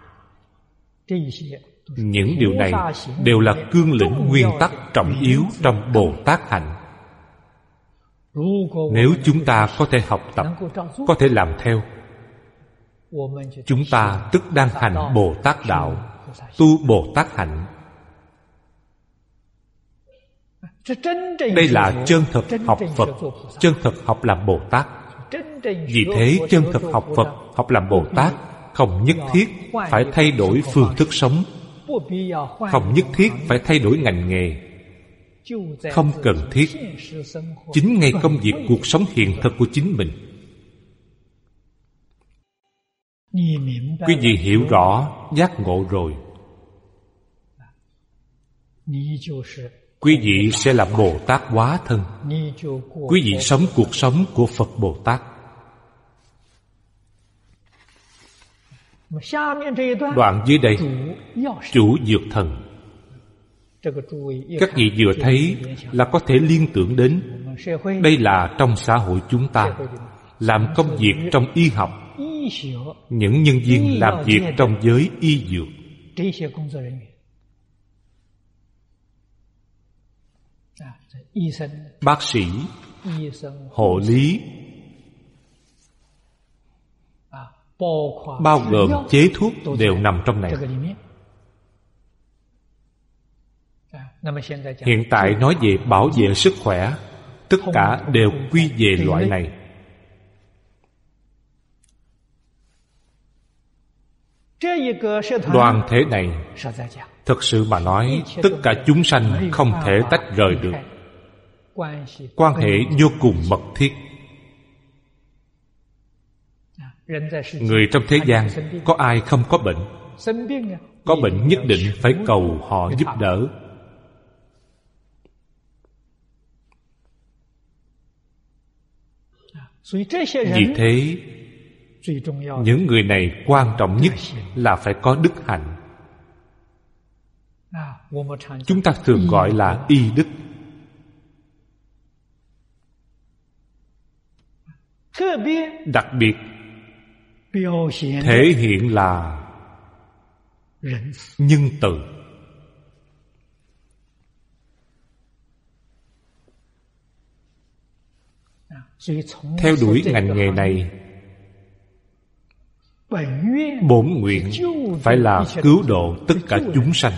Những điều này đều là cương lĩnh nguyên tắc trọng yếu trong Bồ Tát hạnh. Nếu chúng ta có thể học tập, có thể làm theo, chúng ta tức đang hành Bồ Tát đạo, tu Bồ Tát hạnh. Đây là chân thực học Phật, chân thực học làm Bồ Tát. Vì thế chân thực học Phật, học làm Bồ Tát không nhất thiết phải thay đổi phương thức sống, không nhất thiết phải thay đổi ngành nghề, không cần thiết. Chính ngay công việc cuộc sống hiện thực của chính mình. Quý vị hiểu rõ, giác ngộ rồi, quý vị sẽ là Bồ Tát hóa thân. Quý vị sống cuộc sống của Phật Bồ Tát. Đoạn dưới đây, chủ dược thần. Các vị vừa thấy là có thể liên tưởng đến. Đây là trong xã hội chúng ta, làm công việc trong y học, những nhân viên làm việc trong giới y dược. Bác sĩ, hộ lý, bao gồm chế thuốc đều nằm trong này. Hiện tại nói về bảo vệ sức khỏe, tất cả đều quy về loại này. Đoàn thể này, thực sự mà nói, tất cả chúng sanh không thể tách rời được. Quan hệ vô cùng mật thiết. Người trong thế gian, có ai không có bệnh? Có bệnh nhất định phải cầu họ giúp đỡ. Vì thế, những người này quan trọng nhất là phải có đức hạnh. Chúng ta thường gọi là y đức. Đặc biệt thể hiện là nhân từ. Theo đuổi ngành nghề này, bổn nguyện phải là cứu độ tất cả chúng sanh,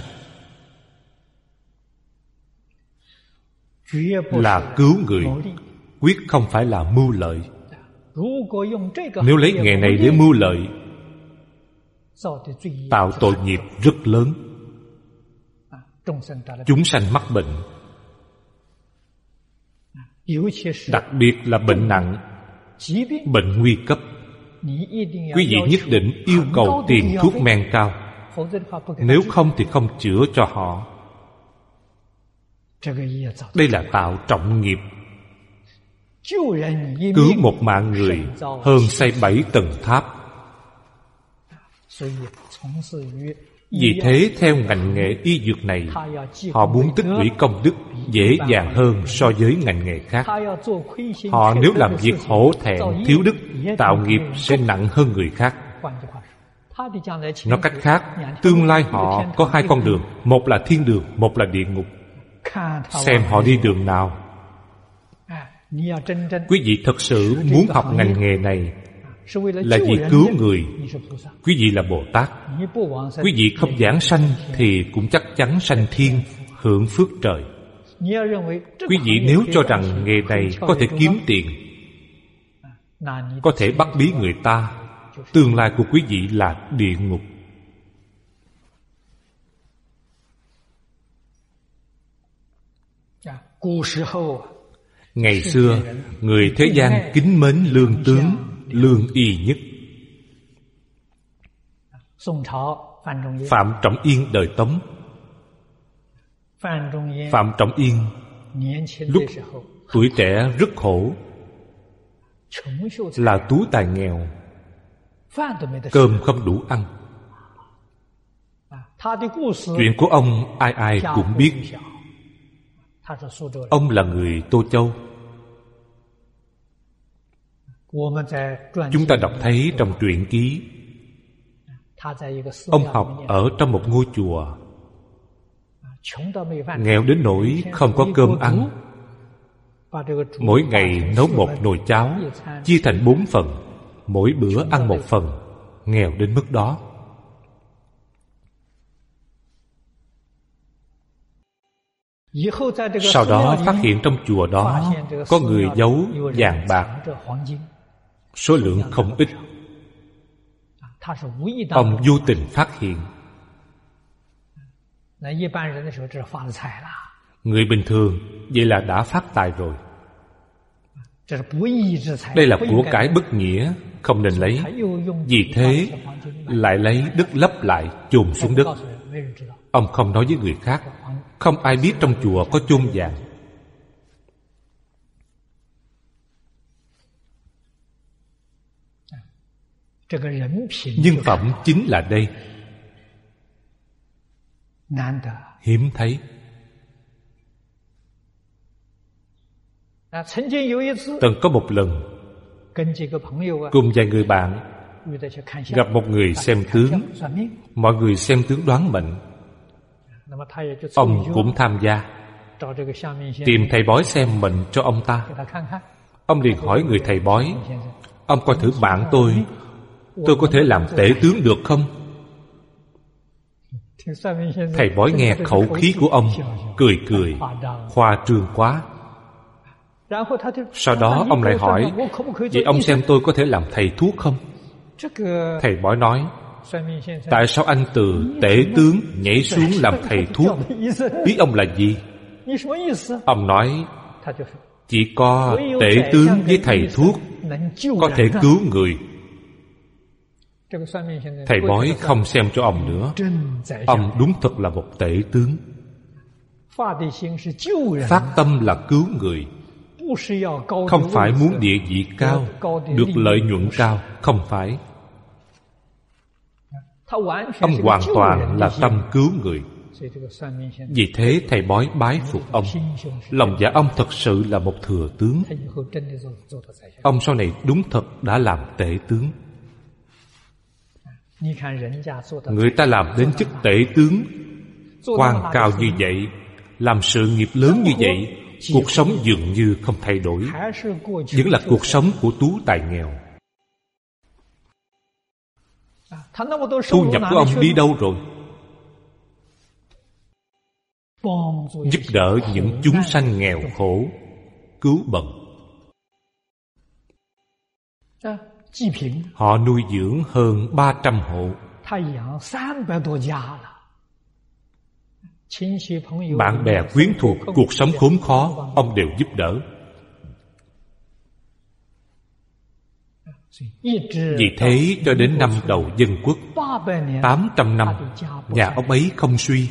là cứu người, quyết không phải là mưu lợi. Nếu lấy nghề này để mưu lợi, tạo tội nghiệp rất lớn. Chúng sanh mắc bệnh, đặc biệt là bệnh nặng, bệnh nguy cấp, quý vị nhất định yêu cầu tiền thuốc men cao. Nếu không thì không chữa cho họ. Đây là tạo trọng nghiệp. Cứu một mạng người hơn xây 7 tầng tháp. Vì thế theo ngành nghề y dược này, họ muốn tích lũy công đức dễ dàng hơn so với ngành nghề khác. Họ nếu làm việc hổ thẹn, thiếu đức, tạo nghiệp sẽ nặng hơn người khác. Nói cách khác, tương lai họ có 2 con đường, một là thiên đường, một là địa ngục. Xem họ đi đường nào. Quý vị thật sự muốn học ngành nghề này là vì cứu người, quý vị là Bồ Tát. Quý vị không giảng sanh thì cũng chắc chắn sanh thiên, hưởng phước trời. Quý vị nếu cho rằng nghề này có thể kiếm tiền, có thể bắt bí người ta, tương lai của quý vị là địa ngục. Ngày xưa, người thế gian kính mến lương tướng, lương y nhất. Phạm Trọng Yên đời Tống. Phạm Trọng Yên lúc tuổi trẻ rất khổ, là tú tài nghèo, cơm không đủ ăn. Chuyện của ông ai ai cũng biết. Ông là người Tô Châu. Chúng ta đọc thấy trong truyện ký, ông học ở trong một ngôi chùa, nghèo đến nỗi không có cơm ăn. Mỗi ngày nấu một nồi cháo, chia thành 4 phần, mỗi bữa ăn 1 phần, nghèo đến mức đó. Sau đó phát hiện trong chùa đó có người giấu vàng bạc, số lượng không ít. Ông vô tình phát hiện. Người bình thường vậy là đã phát tài rồi. Đây là của cải bất nghĩa, không nên lấy. Vì thế lại lấy đất lấp lại, chôn xuống đất. Ông không nói với người khác, không ai biết trong chùa có chôn vàng. Nhân phẩm chính là đây, hiếm thấy. Từng có một lần, cùng vài người bạn gặp một người xem tướng. Mọi người xem tướng đoán mệnh, ông cũng tham gia, tìm thầy bói xem mệnh cho ông ta. Ông liền hỏi người thầy bói, ông coi thử bạn tôi có thể làm tể tướng được không? Thầy bói nghe khẩu khí của ông, cười cười, khoa trương quá. Sau đó ông lại hỏi, vậy ông xem tôi có thể làm thầy thuốc không? Thầy bói nói, tại sao anh từ tể tướng nhảy xuống làm thầy thuốc? Ý ông là gì? Ông nói, chỉ có tể tướng với thầy thuốc có thể cứu người. Thầy bói không xem cho ông nữa. Ông đúng thật là một tể tướng. Phát tâm là cứu người, không phải muốn địa vị cao, được lợi nhuận cao. Không phải. Ông hoàn toàn là tâm cứu người. Vì thế thầy bói bái phục ông. Lòng dạ ông thật sự là một thừa tướng. Ông sau này đúng thật đã làm tể tướng. Người ta làm đến chức tể tướng, quan cao như vậy, làm sự nghiệp lớn như vậy, cuộc sống dường như không thay đổi, vẫn là cuộc sống của tú tài nghèo. Thu nhập của ông đi đâu rồi? Giúp đỡ những chúng sanh nghèo khổ, cứu bần. Họ nuôi dưỡng hơn 300 hộ. Bạn bè quyến thuộc cuộc sống khốn khó, ông đều giúp đỡ. Vì thế cho đến năm đầu dân quốc, 800 năm, nhà ông ấy không suy.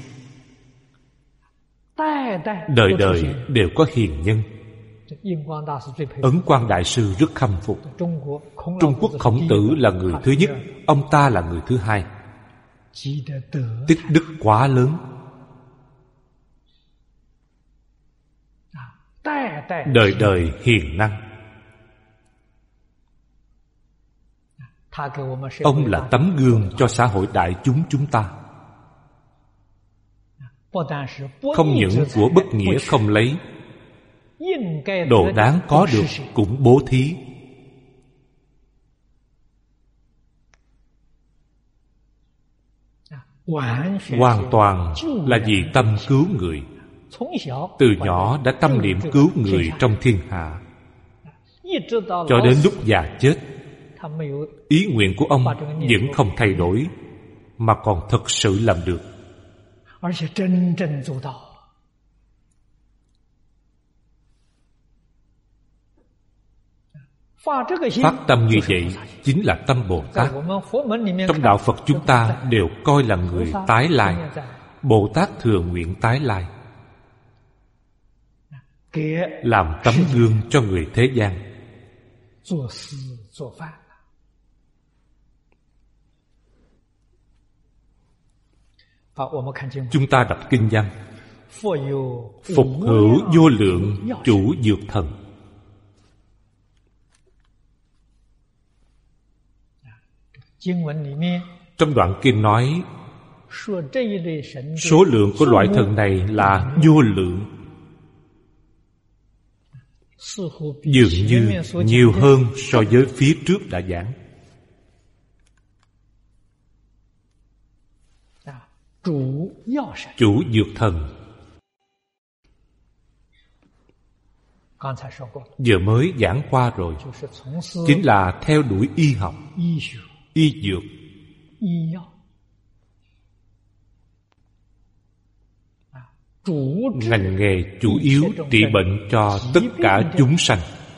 Đời đời đều có hiền nhân. Ấn Quang Đại Sư rất khâm phục. Trung Quốc Khổng Tử là người thứ nhất, ông ta là người thứ hai. Tích đức quá lớn. Đời đời hiền năng. Ông là tấm gương cho xã hội đại chúng ta. Không những của bất nghĩa không lấy, đồ đáng có được cũng bố thí. Hoàn toàn là vì tâm cứu người. Từ nhỏ đã tâm niệm cứu người trong thiên hạ, cho đến lúc già chết, ý nguyện của ông vẫn không thay đổi, mà còn thực sự làm được. Phát tâm như vậy chính là tâm Bồ Tát. Trong đạo Phật chúng ta đều coi là người tái lai. Bồ Tát thừa nguyện tái lai, làm tấm gương cho người thế gian. Chúng ta đọc kinh văn: Phục hữu vô lượng chủ dược thần. Trong đoạn kinh nói, số lượng của loại thần này là vô lượng, dường như nhiều hơn so với phía trước đã giảng. Chủ dược thần vừa mới giảng qua rồi, chính là theo đuổi y học, y dược. Ngành nghề chủ yếu trị bệnh cho tất cả chúng sanh.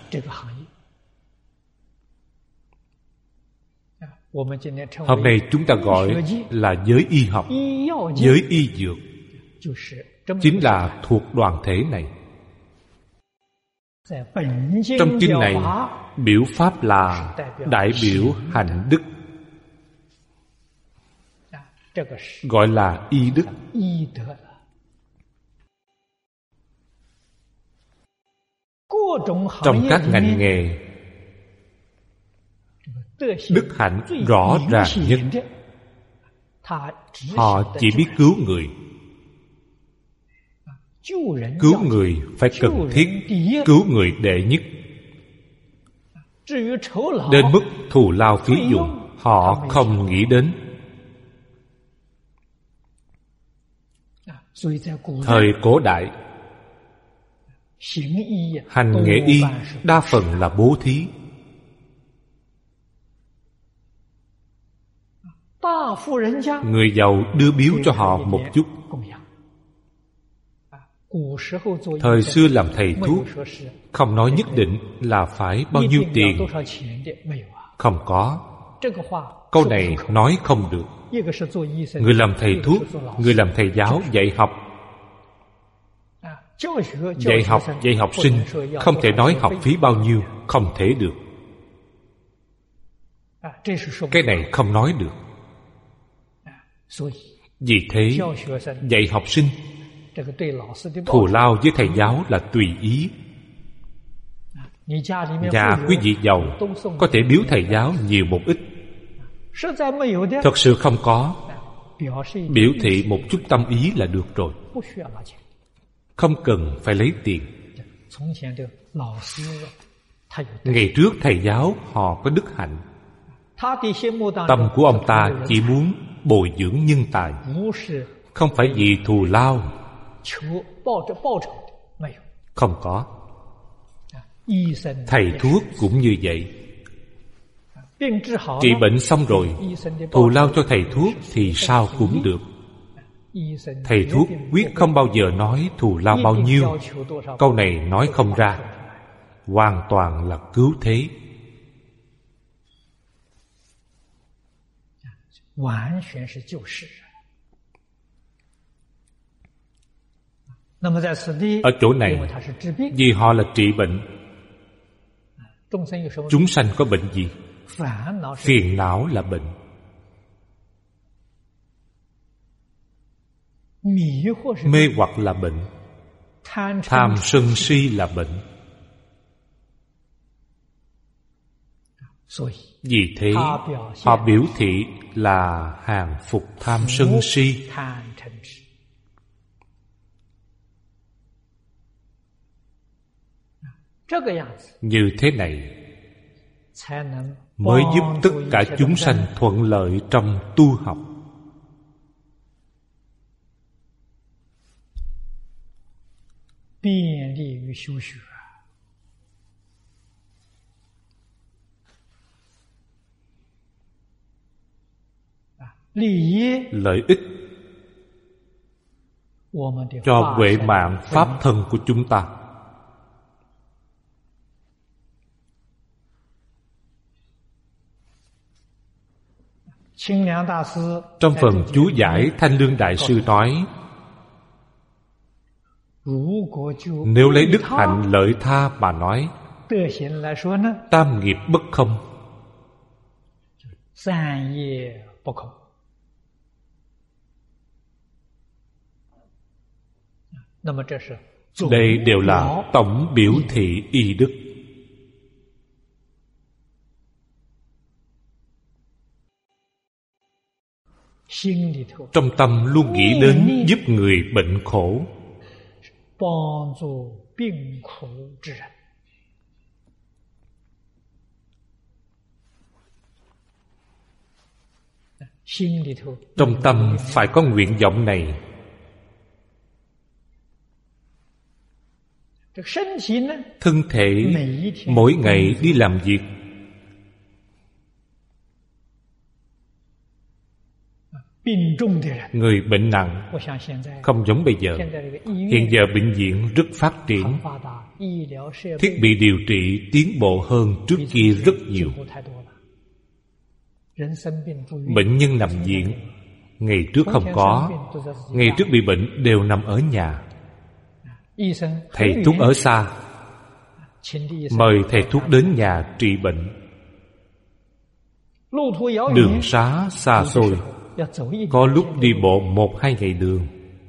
Hôm nay chúng ta gọi là giới y học, giới y dược, chính là thuộc đoàn thể này. Trong kinh này, biểu pháp là đại biểu hạnh đức, gọi là y đức. Trong các ngành nghề, đức hạnh rõ ràng nhất. Họ chỉ biết cứu người. Cứu người phải cần thiết, cứu người đệ nhất. Đến mức thù lao phí dụng, họ không nghĩ đến. Thời cổ đại, hành nghệ y đa phần là bố thí. Người giàu đưa biếu cho họ một chút. Thời xưa làm thầy thuốc không nói nhất định là phải bao nhiêu tiền. Không có. Câu này nói không được. Người làm thầy thuốc, người làm thầy giáo dạy học. Dạy học sinh không thể nói học phí bao nhiêu. Không thể được. Cái này không nói được. Vì thế, dạy học sinh, thù lao với thầy giáo là tùy ý. Nhà quý vị giàu có thể biếu thầy giáo nhiều một ít. Thật sự không có, biểu thị một chút tâm ý là được rồi, không cần phải lấy tiền. Ngày trước thầy giáo họ có đức hạnh. Tâm của ông ta chỉ muốn bồi dưỡng nhân tài, không phải vì thù lao. Không có. Thầy thuốc cũng như vậy. Trị bệnh xong rồi, thù lao cho thầy thuốc thì sao cũng được. Thầy thuốc quyết không bao giờ nói thù lao bao nhiêu. Câu này nói không ra. Hoàn toàn là cứu thế. Ở chỗ này, vì họ là trị bệnh. Chúng sanh có bệnh gì? Phiền não là bệnh. Mê hoặc là bệnh. Tham sân si là bệnh. Vì thế, họ biểu thị là hàng phục tham sân si. Như thế này mới giúp tất cả chúng sanh thuận lợi trong tu học. Lợi ích cho huệ mạng pháp thân của chúng ta. Trong phần chú giải, Thanh Lương Đại Sư nói, nếu lấy đức hạnh lợi tha mà nói, tam nghiệp bất không. Đây đều là tổng biểu thị y đức. Trong tâm luôn nghĩ đến giúp người bệnh khổ. Trong tâm phải có nguyện vọng này. Thân thể mỗi ngày đi làm việc, người bệnh nặng, không giống bây giờ. Hiện giờ bệnh viện rất phát triển, thiết bị điều trị tiến bộ hơn trước kia rất nhiều. Bệnh nhân nằm viện, ngày trước không có. Ngày trước bị bệnh đều nằm ở nhà. Thầy thuốc ở xa, mời thầy thuốc đến nhà trị bệnh. Đường xá xa xôi, có lúc đi bộ 1-2 ngày đường.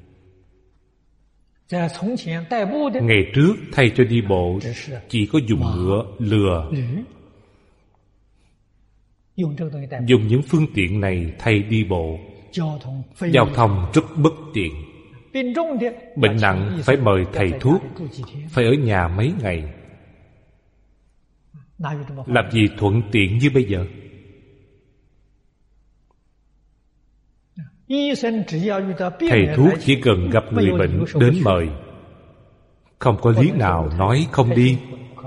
Ngày trước thay cho đi bộ chỉ có dùng ngựa, lừa. Dùng những phương tiện này thay đi bộ, giao thông rất bất tiện. Bệnh nặng phải mời thầy thuốc, phải ở nhà mấy ngày. Làm gì thuận tiện như bây giờ? Thầy thuốc chỉ cần gặp người bệnh đến mời, không có lý nào nói không đi.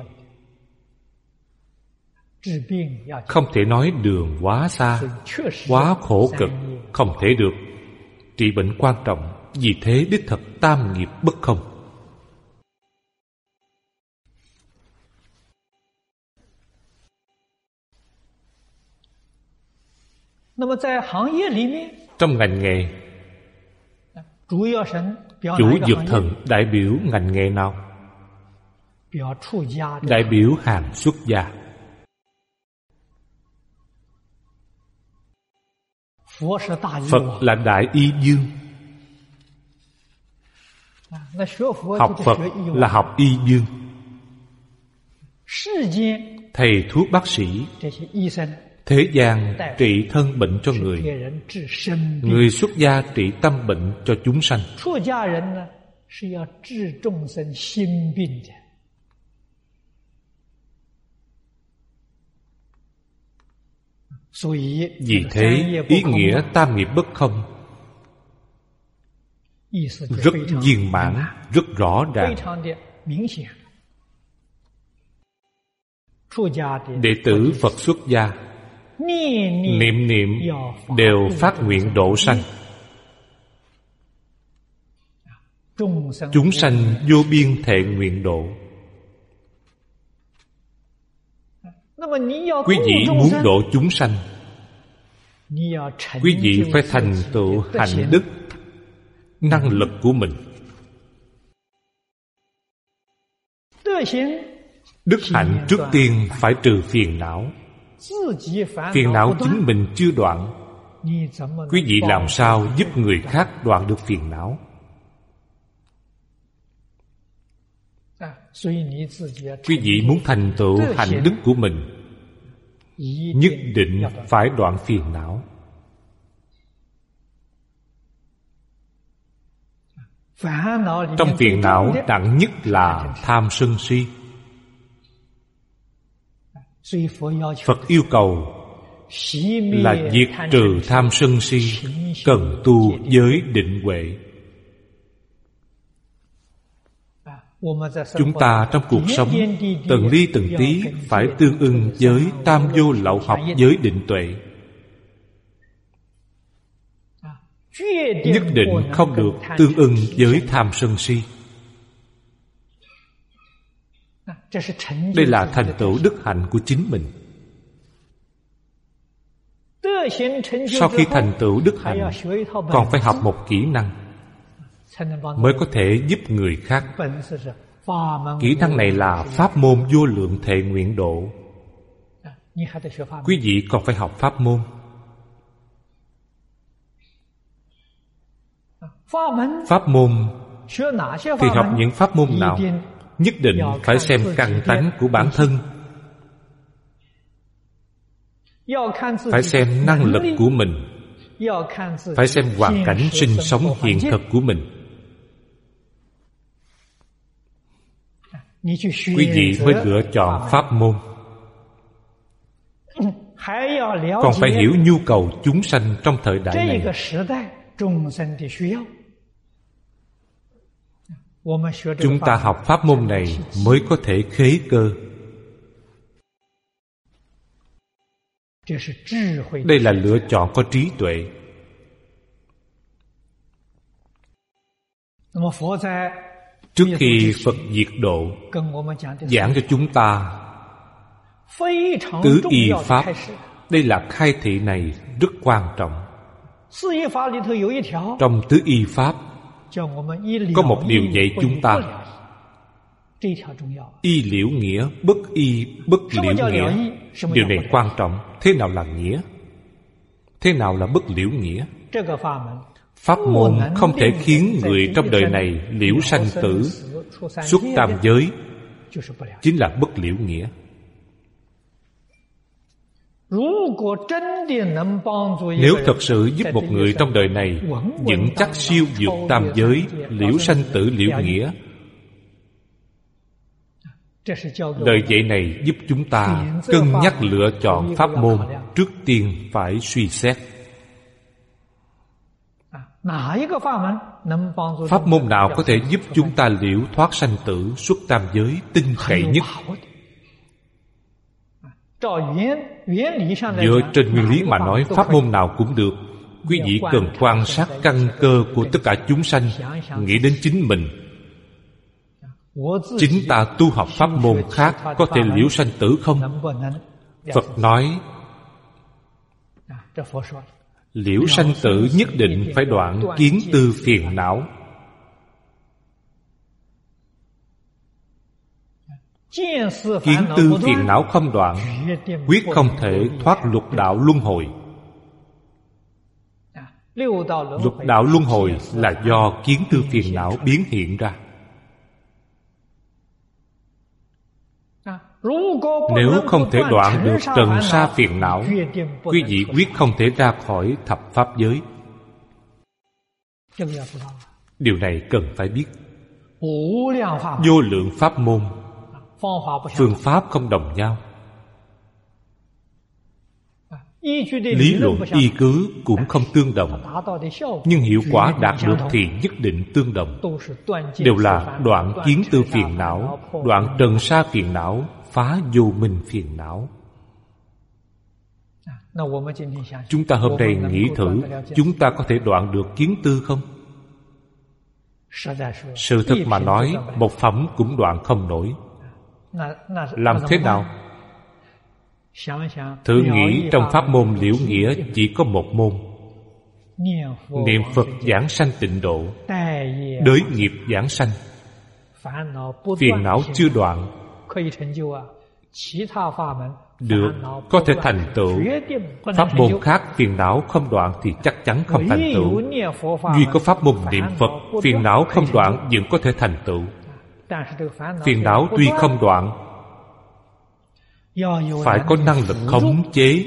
Không thể nói đường quá xa, quá khổ cực, không thể được. Trị bệnh quan trọng, vì thế đích thực tam nghiệp bất không. Trong ngành nghề, chủ dược thần đại biểu ngành nghề nào? Đại biểu hàng xuất gia. Phật là đại y dương. Học Phật là học y dương. Thầy thuốc bác sĩ, thế gian trị thân bệnh cho người, người xuất gia trị tâm bệnh cho chúng sanh. Vì thế ý nghĩa tam nghiệp bất không rất viên mãn, rất rõ ràng. Đệ tử Phật xuất gia niệm niệm đều phát nguyện độ sanh. Chúng sanh vô biên thệ nguyện độ. Quý vị muốn độ chúng sanh, quý vị phải thành tựu hạnh đức, năng lực của mình. Đức hạnh trước tiên phải trừ phiền não. Phiền não chính mình chưa đoạn, quý vị làm sao giúp người khác đoạn được phiền não? Quý vị muốn thành tựu hạnh đức của mình, nhất định phải đoạn phiền não. Trong phiền não nặng nhất là tham sân si. Phật yêu cầu là diệt trừ tham sân si, cần tu giới định huệ. Chúng ta trong cuộc sống từng ly từng tí phải tương ưng với tam vô lậu học giới định tuệ. Nhất định không được tương ưng với tham sân si. Đây là thành tựu đức hạnh của chính mình. Sau khi thành tựu đức hạnh, còn phải học một kỹ năng mới có thể giúp người khác. Kỹ năng này là pháp môn vô lượng thệ nguyện độ. Quý vị còn phải học pháp môn. Pháp môn thì học những pháp môn nào? Nhất định phải xem căn tánh của bản thân, phải xem năng lực của mình, phải xem hoàn cảnh sinh sống hiện thực của mình. Quý vị mới lựa chọn pháp môn. Còn phải hiểu nhu cầu chúng sanh trong thời đại này. Chúng ta học pháp môn này mới có thể khế cơ. Đây là lựa chọn có trí tuệ. Trước khi Phật diệt độ, giảng cho chúng ta tứ y pháp. Đây là khai thị này rất quan trọng. Trong tứ y pháp có một điều dạy chúng ta: y liễu nghĩa, bất y bất liễu nghĩa. Điều này quan trọng. Thế nào là nghĩa? Thế nào là bất liễu nghĩa? Pháp môn không thể khiến người trong đời này liễu sanh tử, xuất tam giới, chính là bất liễu nghĩa. Nếu thật sự giúp một người trong đời này vững chắc siêu vượt tam giới, liễu sanh tử liễu nghĩa, lời dạy này giúp chúng ta cân nhắc lựa chọn pháp môn, trước tiên phải suy xét. Pháp môn nào có thể giúp chúng ta liễu thoát sanh tử, xuất tam giới tin cậy nhất? Dựa trên nguyên lý mà nói, pháp môn nào cũng được. Quý vị cần quan sát căn cơ của tất cả chúng sanh, nghĩ đến chính mình. Chính ta tu học pháp môn khác có thể liễu sanh tử không? Phật nói liễu sanh tử nhất định phải đoạn kiến tư phiền não. Kiến tư phiền não không đoạn, quyết không thể thoát lục đạo luân hồi. Lục đạo luân hồi là do kiến tư phiền não biến hiện ra. Nếu không thể đoạn được trần sa phiền não, quý vị quyết không thể ra khỏi thập pháp giới. Điều này cần phải biết. Vô lượng pháp môn, phương pháp không đồng nhau, lý luận y cứ cũng không tương đồng, nhưng hiệu quả đạt được thì nhất định tương đồng. Đều là đoạn kiến tư phiền não, đoạn trần sa phiền não, phá vô minh phiền não. Chúng ta hôm nay nghĩ thử, chúng ta có thể đoạn được kiến tư không? Sự thật mà nói, một phẩm cũng đoạn không nổi. Làm thế nào? Thử nghĩ trong pháp môn liễu nghĩa chỉ có một môn: niệm Phật giảng sanh tịnh độ, đới nghiệp giảng sanh. Phiền não chưa đoạn, được, có thể thành tựu. Pháp môn khác phiền não không đoạn thì chắc chắn không thành tựu. Duy có pháp môn niệm Phật, phiền não không đoạn vẫn có thể thành tựu. Phiền não tuy không đoạn, phải có năng lực khống chế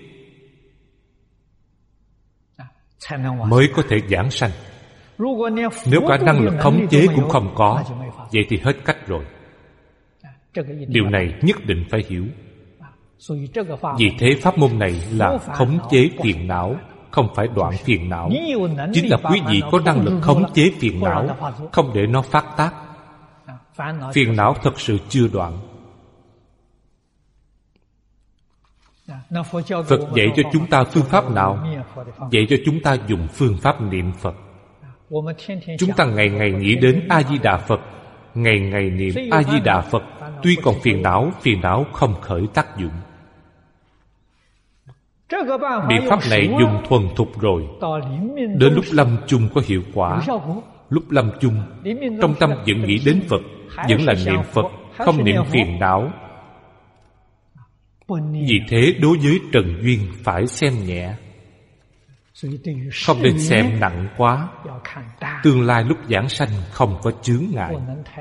mới có thể giảng sanh. Nếu cả năng lực khống chế cũng không có, vậy thì hết cách rồi. Điều này nhất định phải hiểu. Vì thế pháp môn này là khống chế phiền não, không phải đoạn phiền não. Chính là quý vị có năng lực khống chế phiền não, không để nó phát tác. Phiền não thật sự chưa đoạn. Phật dạy cho chúng ta phương pháp nào? Dạy cho chúng ta dùng phương pháp niệm Phật. Chúng ta ngày ngày nghĩ đến A-di-đà Phật, ngày ngày niệm A-di-đà Phật. Tuy còn phiền não không khởi tác dụng. Biện pháp này dùng thuần thục rồi, đến lúc lâm chung có hiệu quả. Lúc lâm chung, trong tâm vẫn nghĩ đến Phật, vẫn là niệm Phật, không niệm phiền não. Vì thế đối với trần duyên phải xem nhẹ, không nên xem nặng quá. Tương lai lúc giảng sanh không có chướng ngại.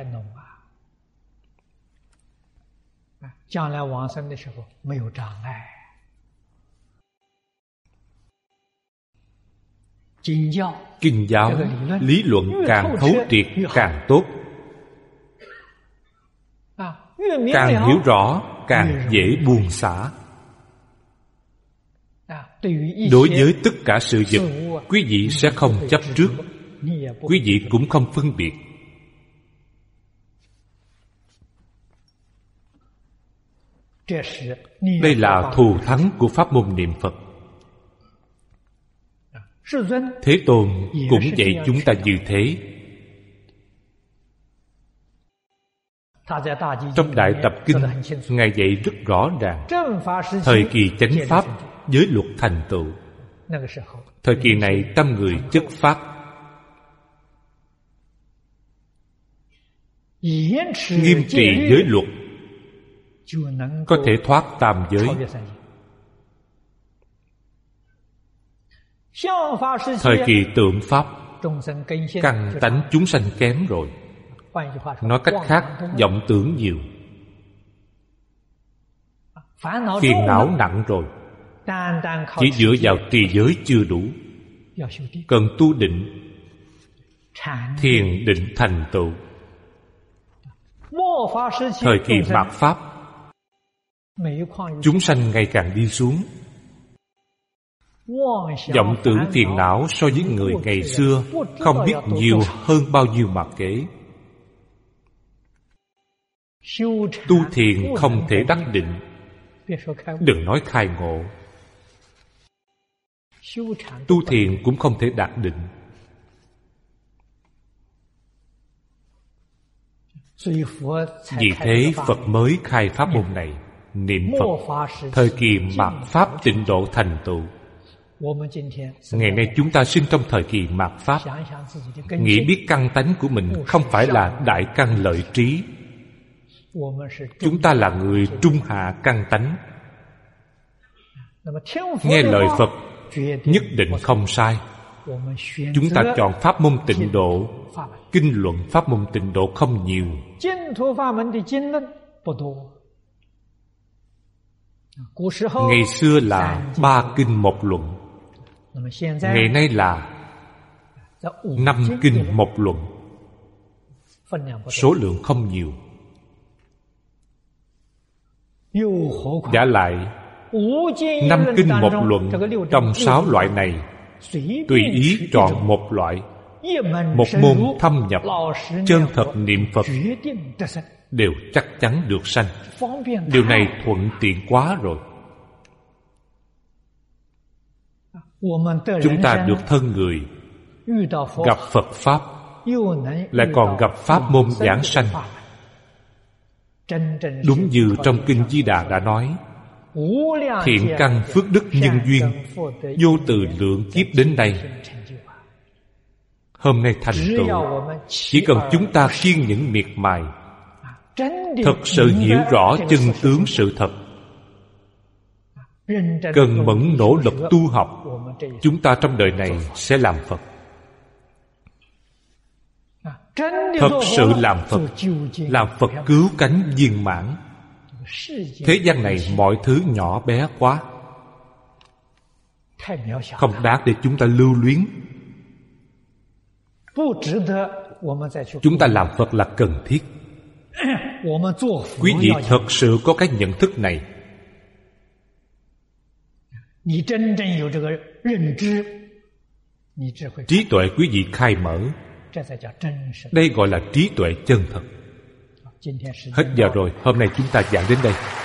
Kinh giáo lý luận càng thấu triệt càng tốt. Càng hiểu rõ càng dễ buông xả. Đối với tất cả sự vật, quý vị sẽ không chấp trước, quý vị cũng không phân biệt. Đây là thù thắng của pháp môn niệm Phật. Thế Tôn cũng dạy chúng ta như thế. Trong Đại Tập Kinh, Ngài dạy rất rõ ràng. Thời kỳ chánh pháp, giới luật thành tựu. Thời kỳ này tâm người chất phát, nghiêm trì giới luật, có thể thoát tam giới. Thời kỳ tượng pháp, căn tánh chúng sanh kém rồi. Nói cách khác, vọng tưởng nhiều, phiền não nặng rồi. Chỉ dựa vào trì giới chưa đủ, cần tu định, thiền định thành tựu. Thời kỳ mạt pháp, chúng sanh ngày càng đi xuống. Vọng tưởng phiền não so với người ngày xưa không biết nhiều hơn bao nhiêu mà kể. Tu thiền không thể đắc định, đừng nói khai ngộ. Tu thiền cũng không thể đạt định. Vì thế Phật mới khai pháp môn này, niệm Phật, thời kỳ mạt Pháp tịnh độ thành tựu. Ngày nay chúng ta sinh trong thời kỳ mạt Pháp, nghĩ biết căn tánh của mình không phải là đại căn lợi trí. Chúng ta là người trung hạ căn tánh. Nghe lời Phật nhất định không sai. Chúng ta chọn pháp môn tịnh độ. Kinh luận pháp môn tịnh độ không nhiều. Ngày xưa là 3 kinh 1 luận, ngày nay là 5 kinh 1 luận. Số lượng không nhiều. Giả lại 5 kinh 1 luận, trong 6 loại này tùy ý chọn một loại, một môn thâm nhập, chân thật niệm Phật, đều chắc chắn được sanh. Điều này thuận tiện quá rồi. Chúng ta được thân người, gặp Phật Pháp, lại còn gặp pháp môn giảng sanh. Đúng như trong Kinh Di Đà đã nói, thiện căn phước đức nhân duyên, vô từ lượng kiếp đến đây, hôm nay thành tựu. Chỉ cần chúng ta kiên nhẫn miệt mài, thật sự hiểu rõ chân tướng sự thật, cần mẫn nỗ lực tu học, chúng ta trong đời này sẽ làm Phật. Thật sự làm Phật, làm Phật cứu cánh viên mãn. Thế gian này mọi thứ nhỏ bé quá, không đáng để chúng ta lưu luyến. Chúng ta làm Phật là cần thiết. Quý vị thật sự có cái nhận thức này, trí tuệ quý vị khai mở, đây gọi là trí tuệ chân thật. Hết giờ rồi, hôm nay chúng ta giảng đến đây.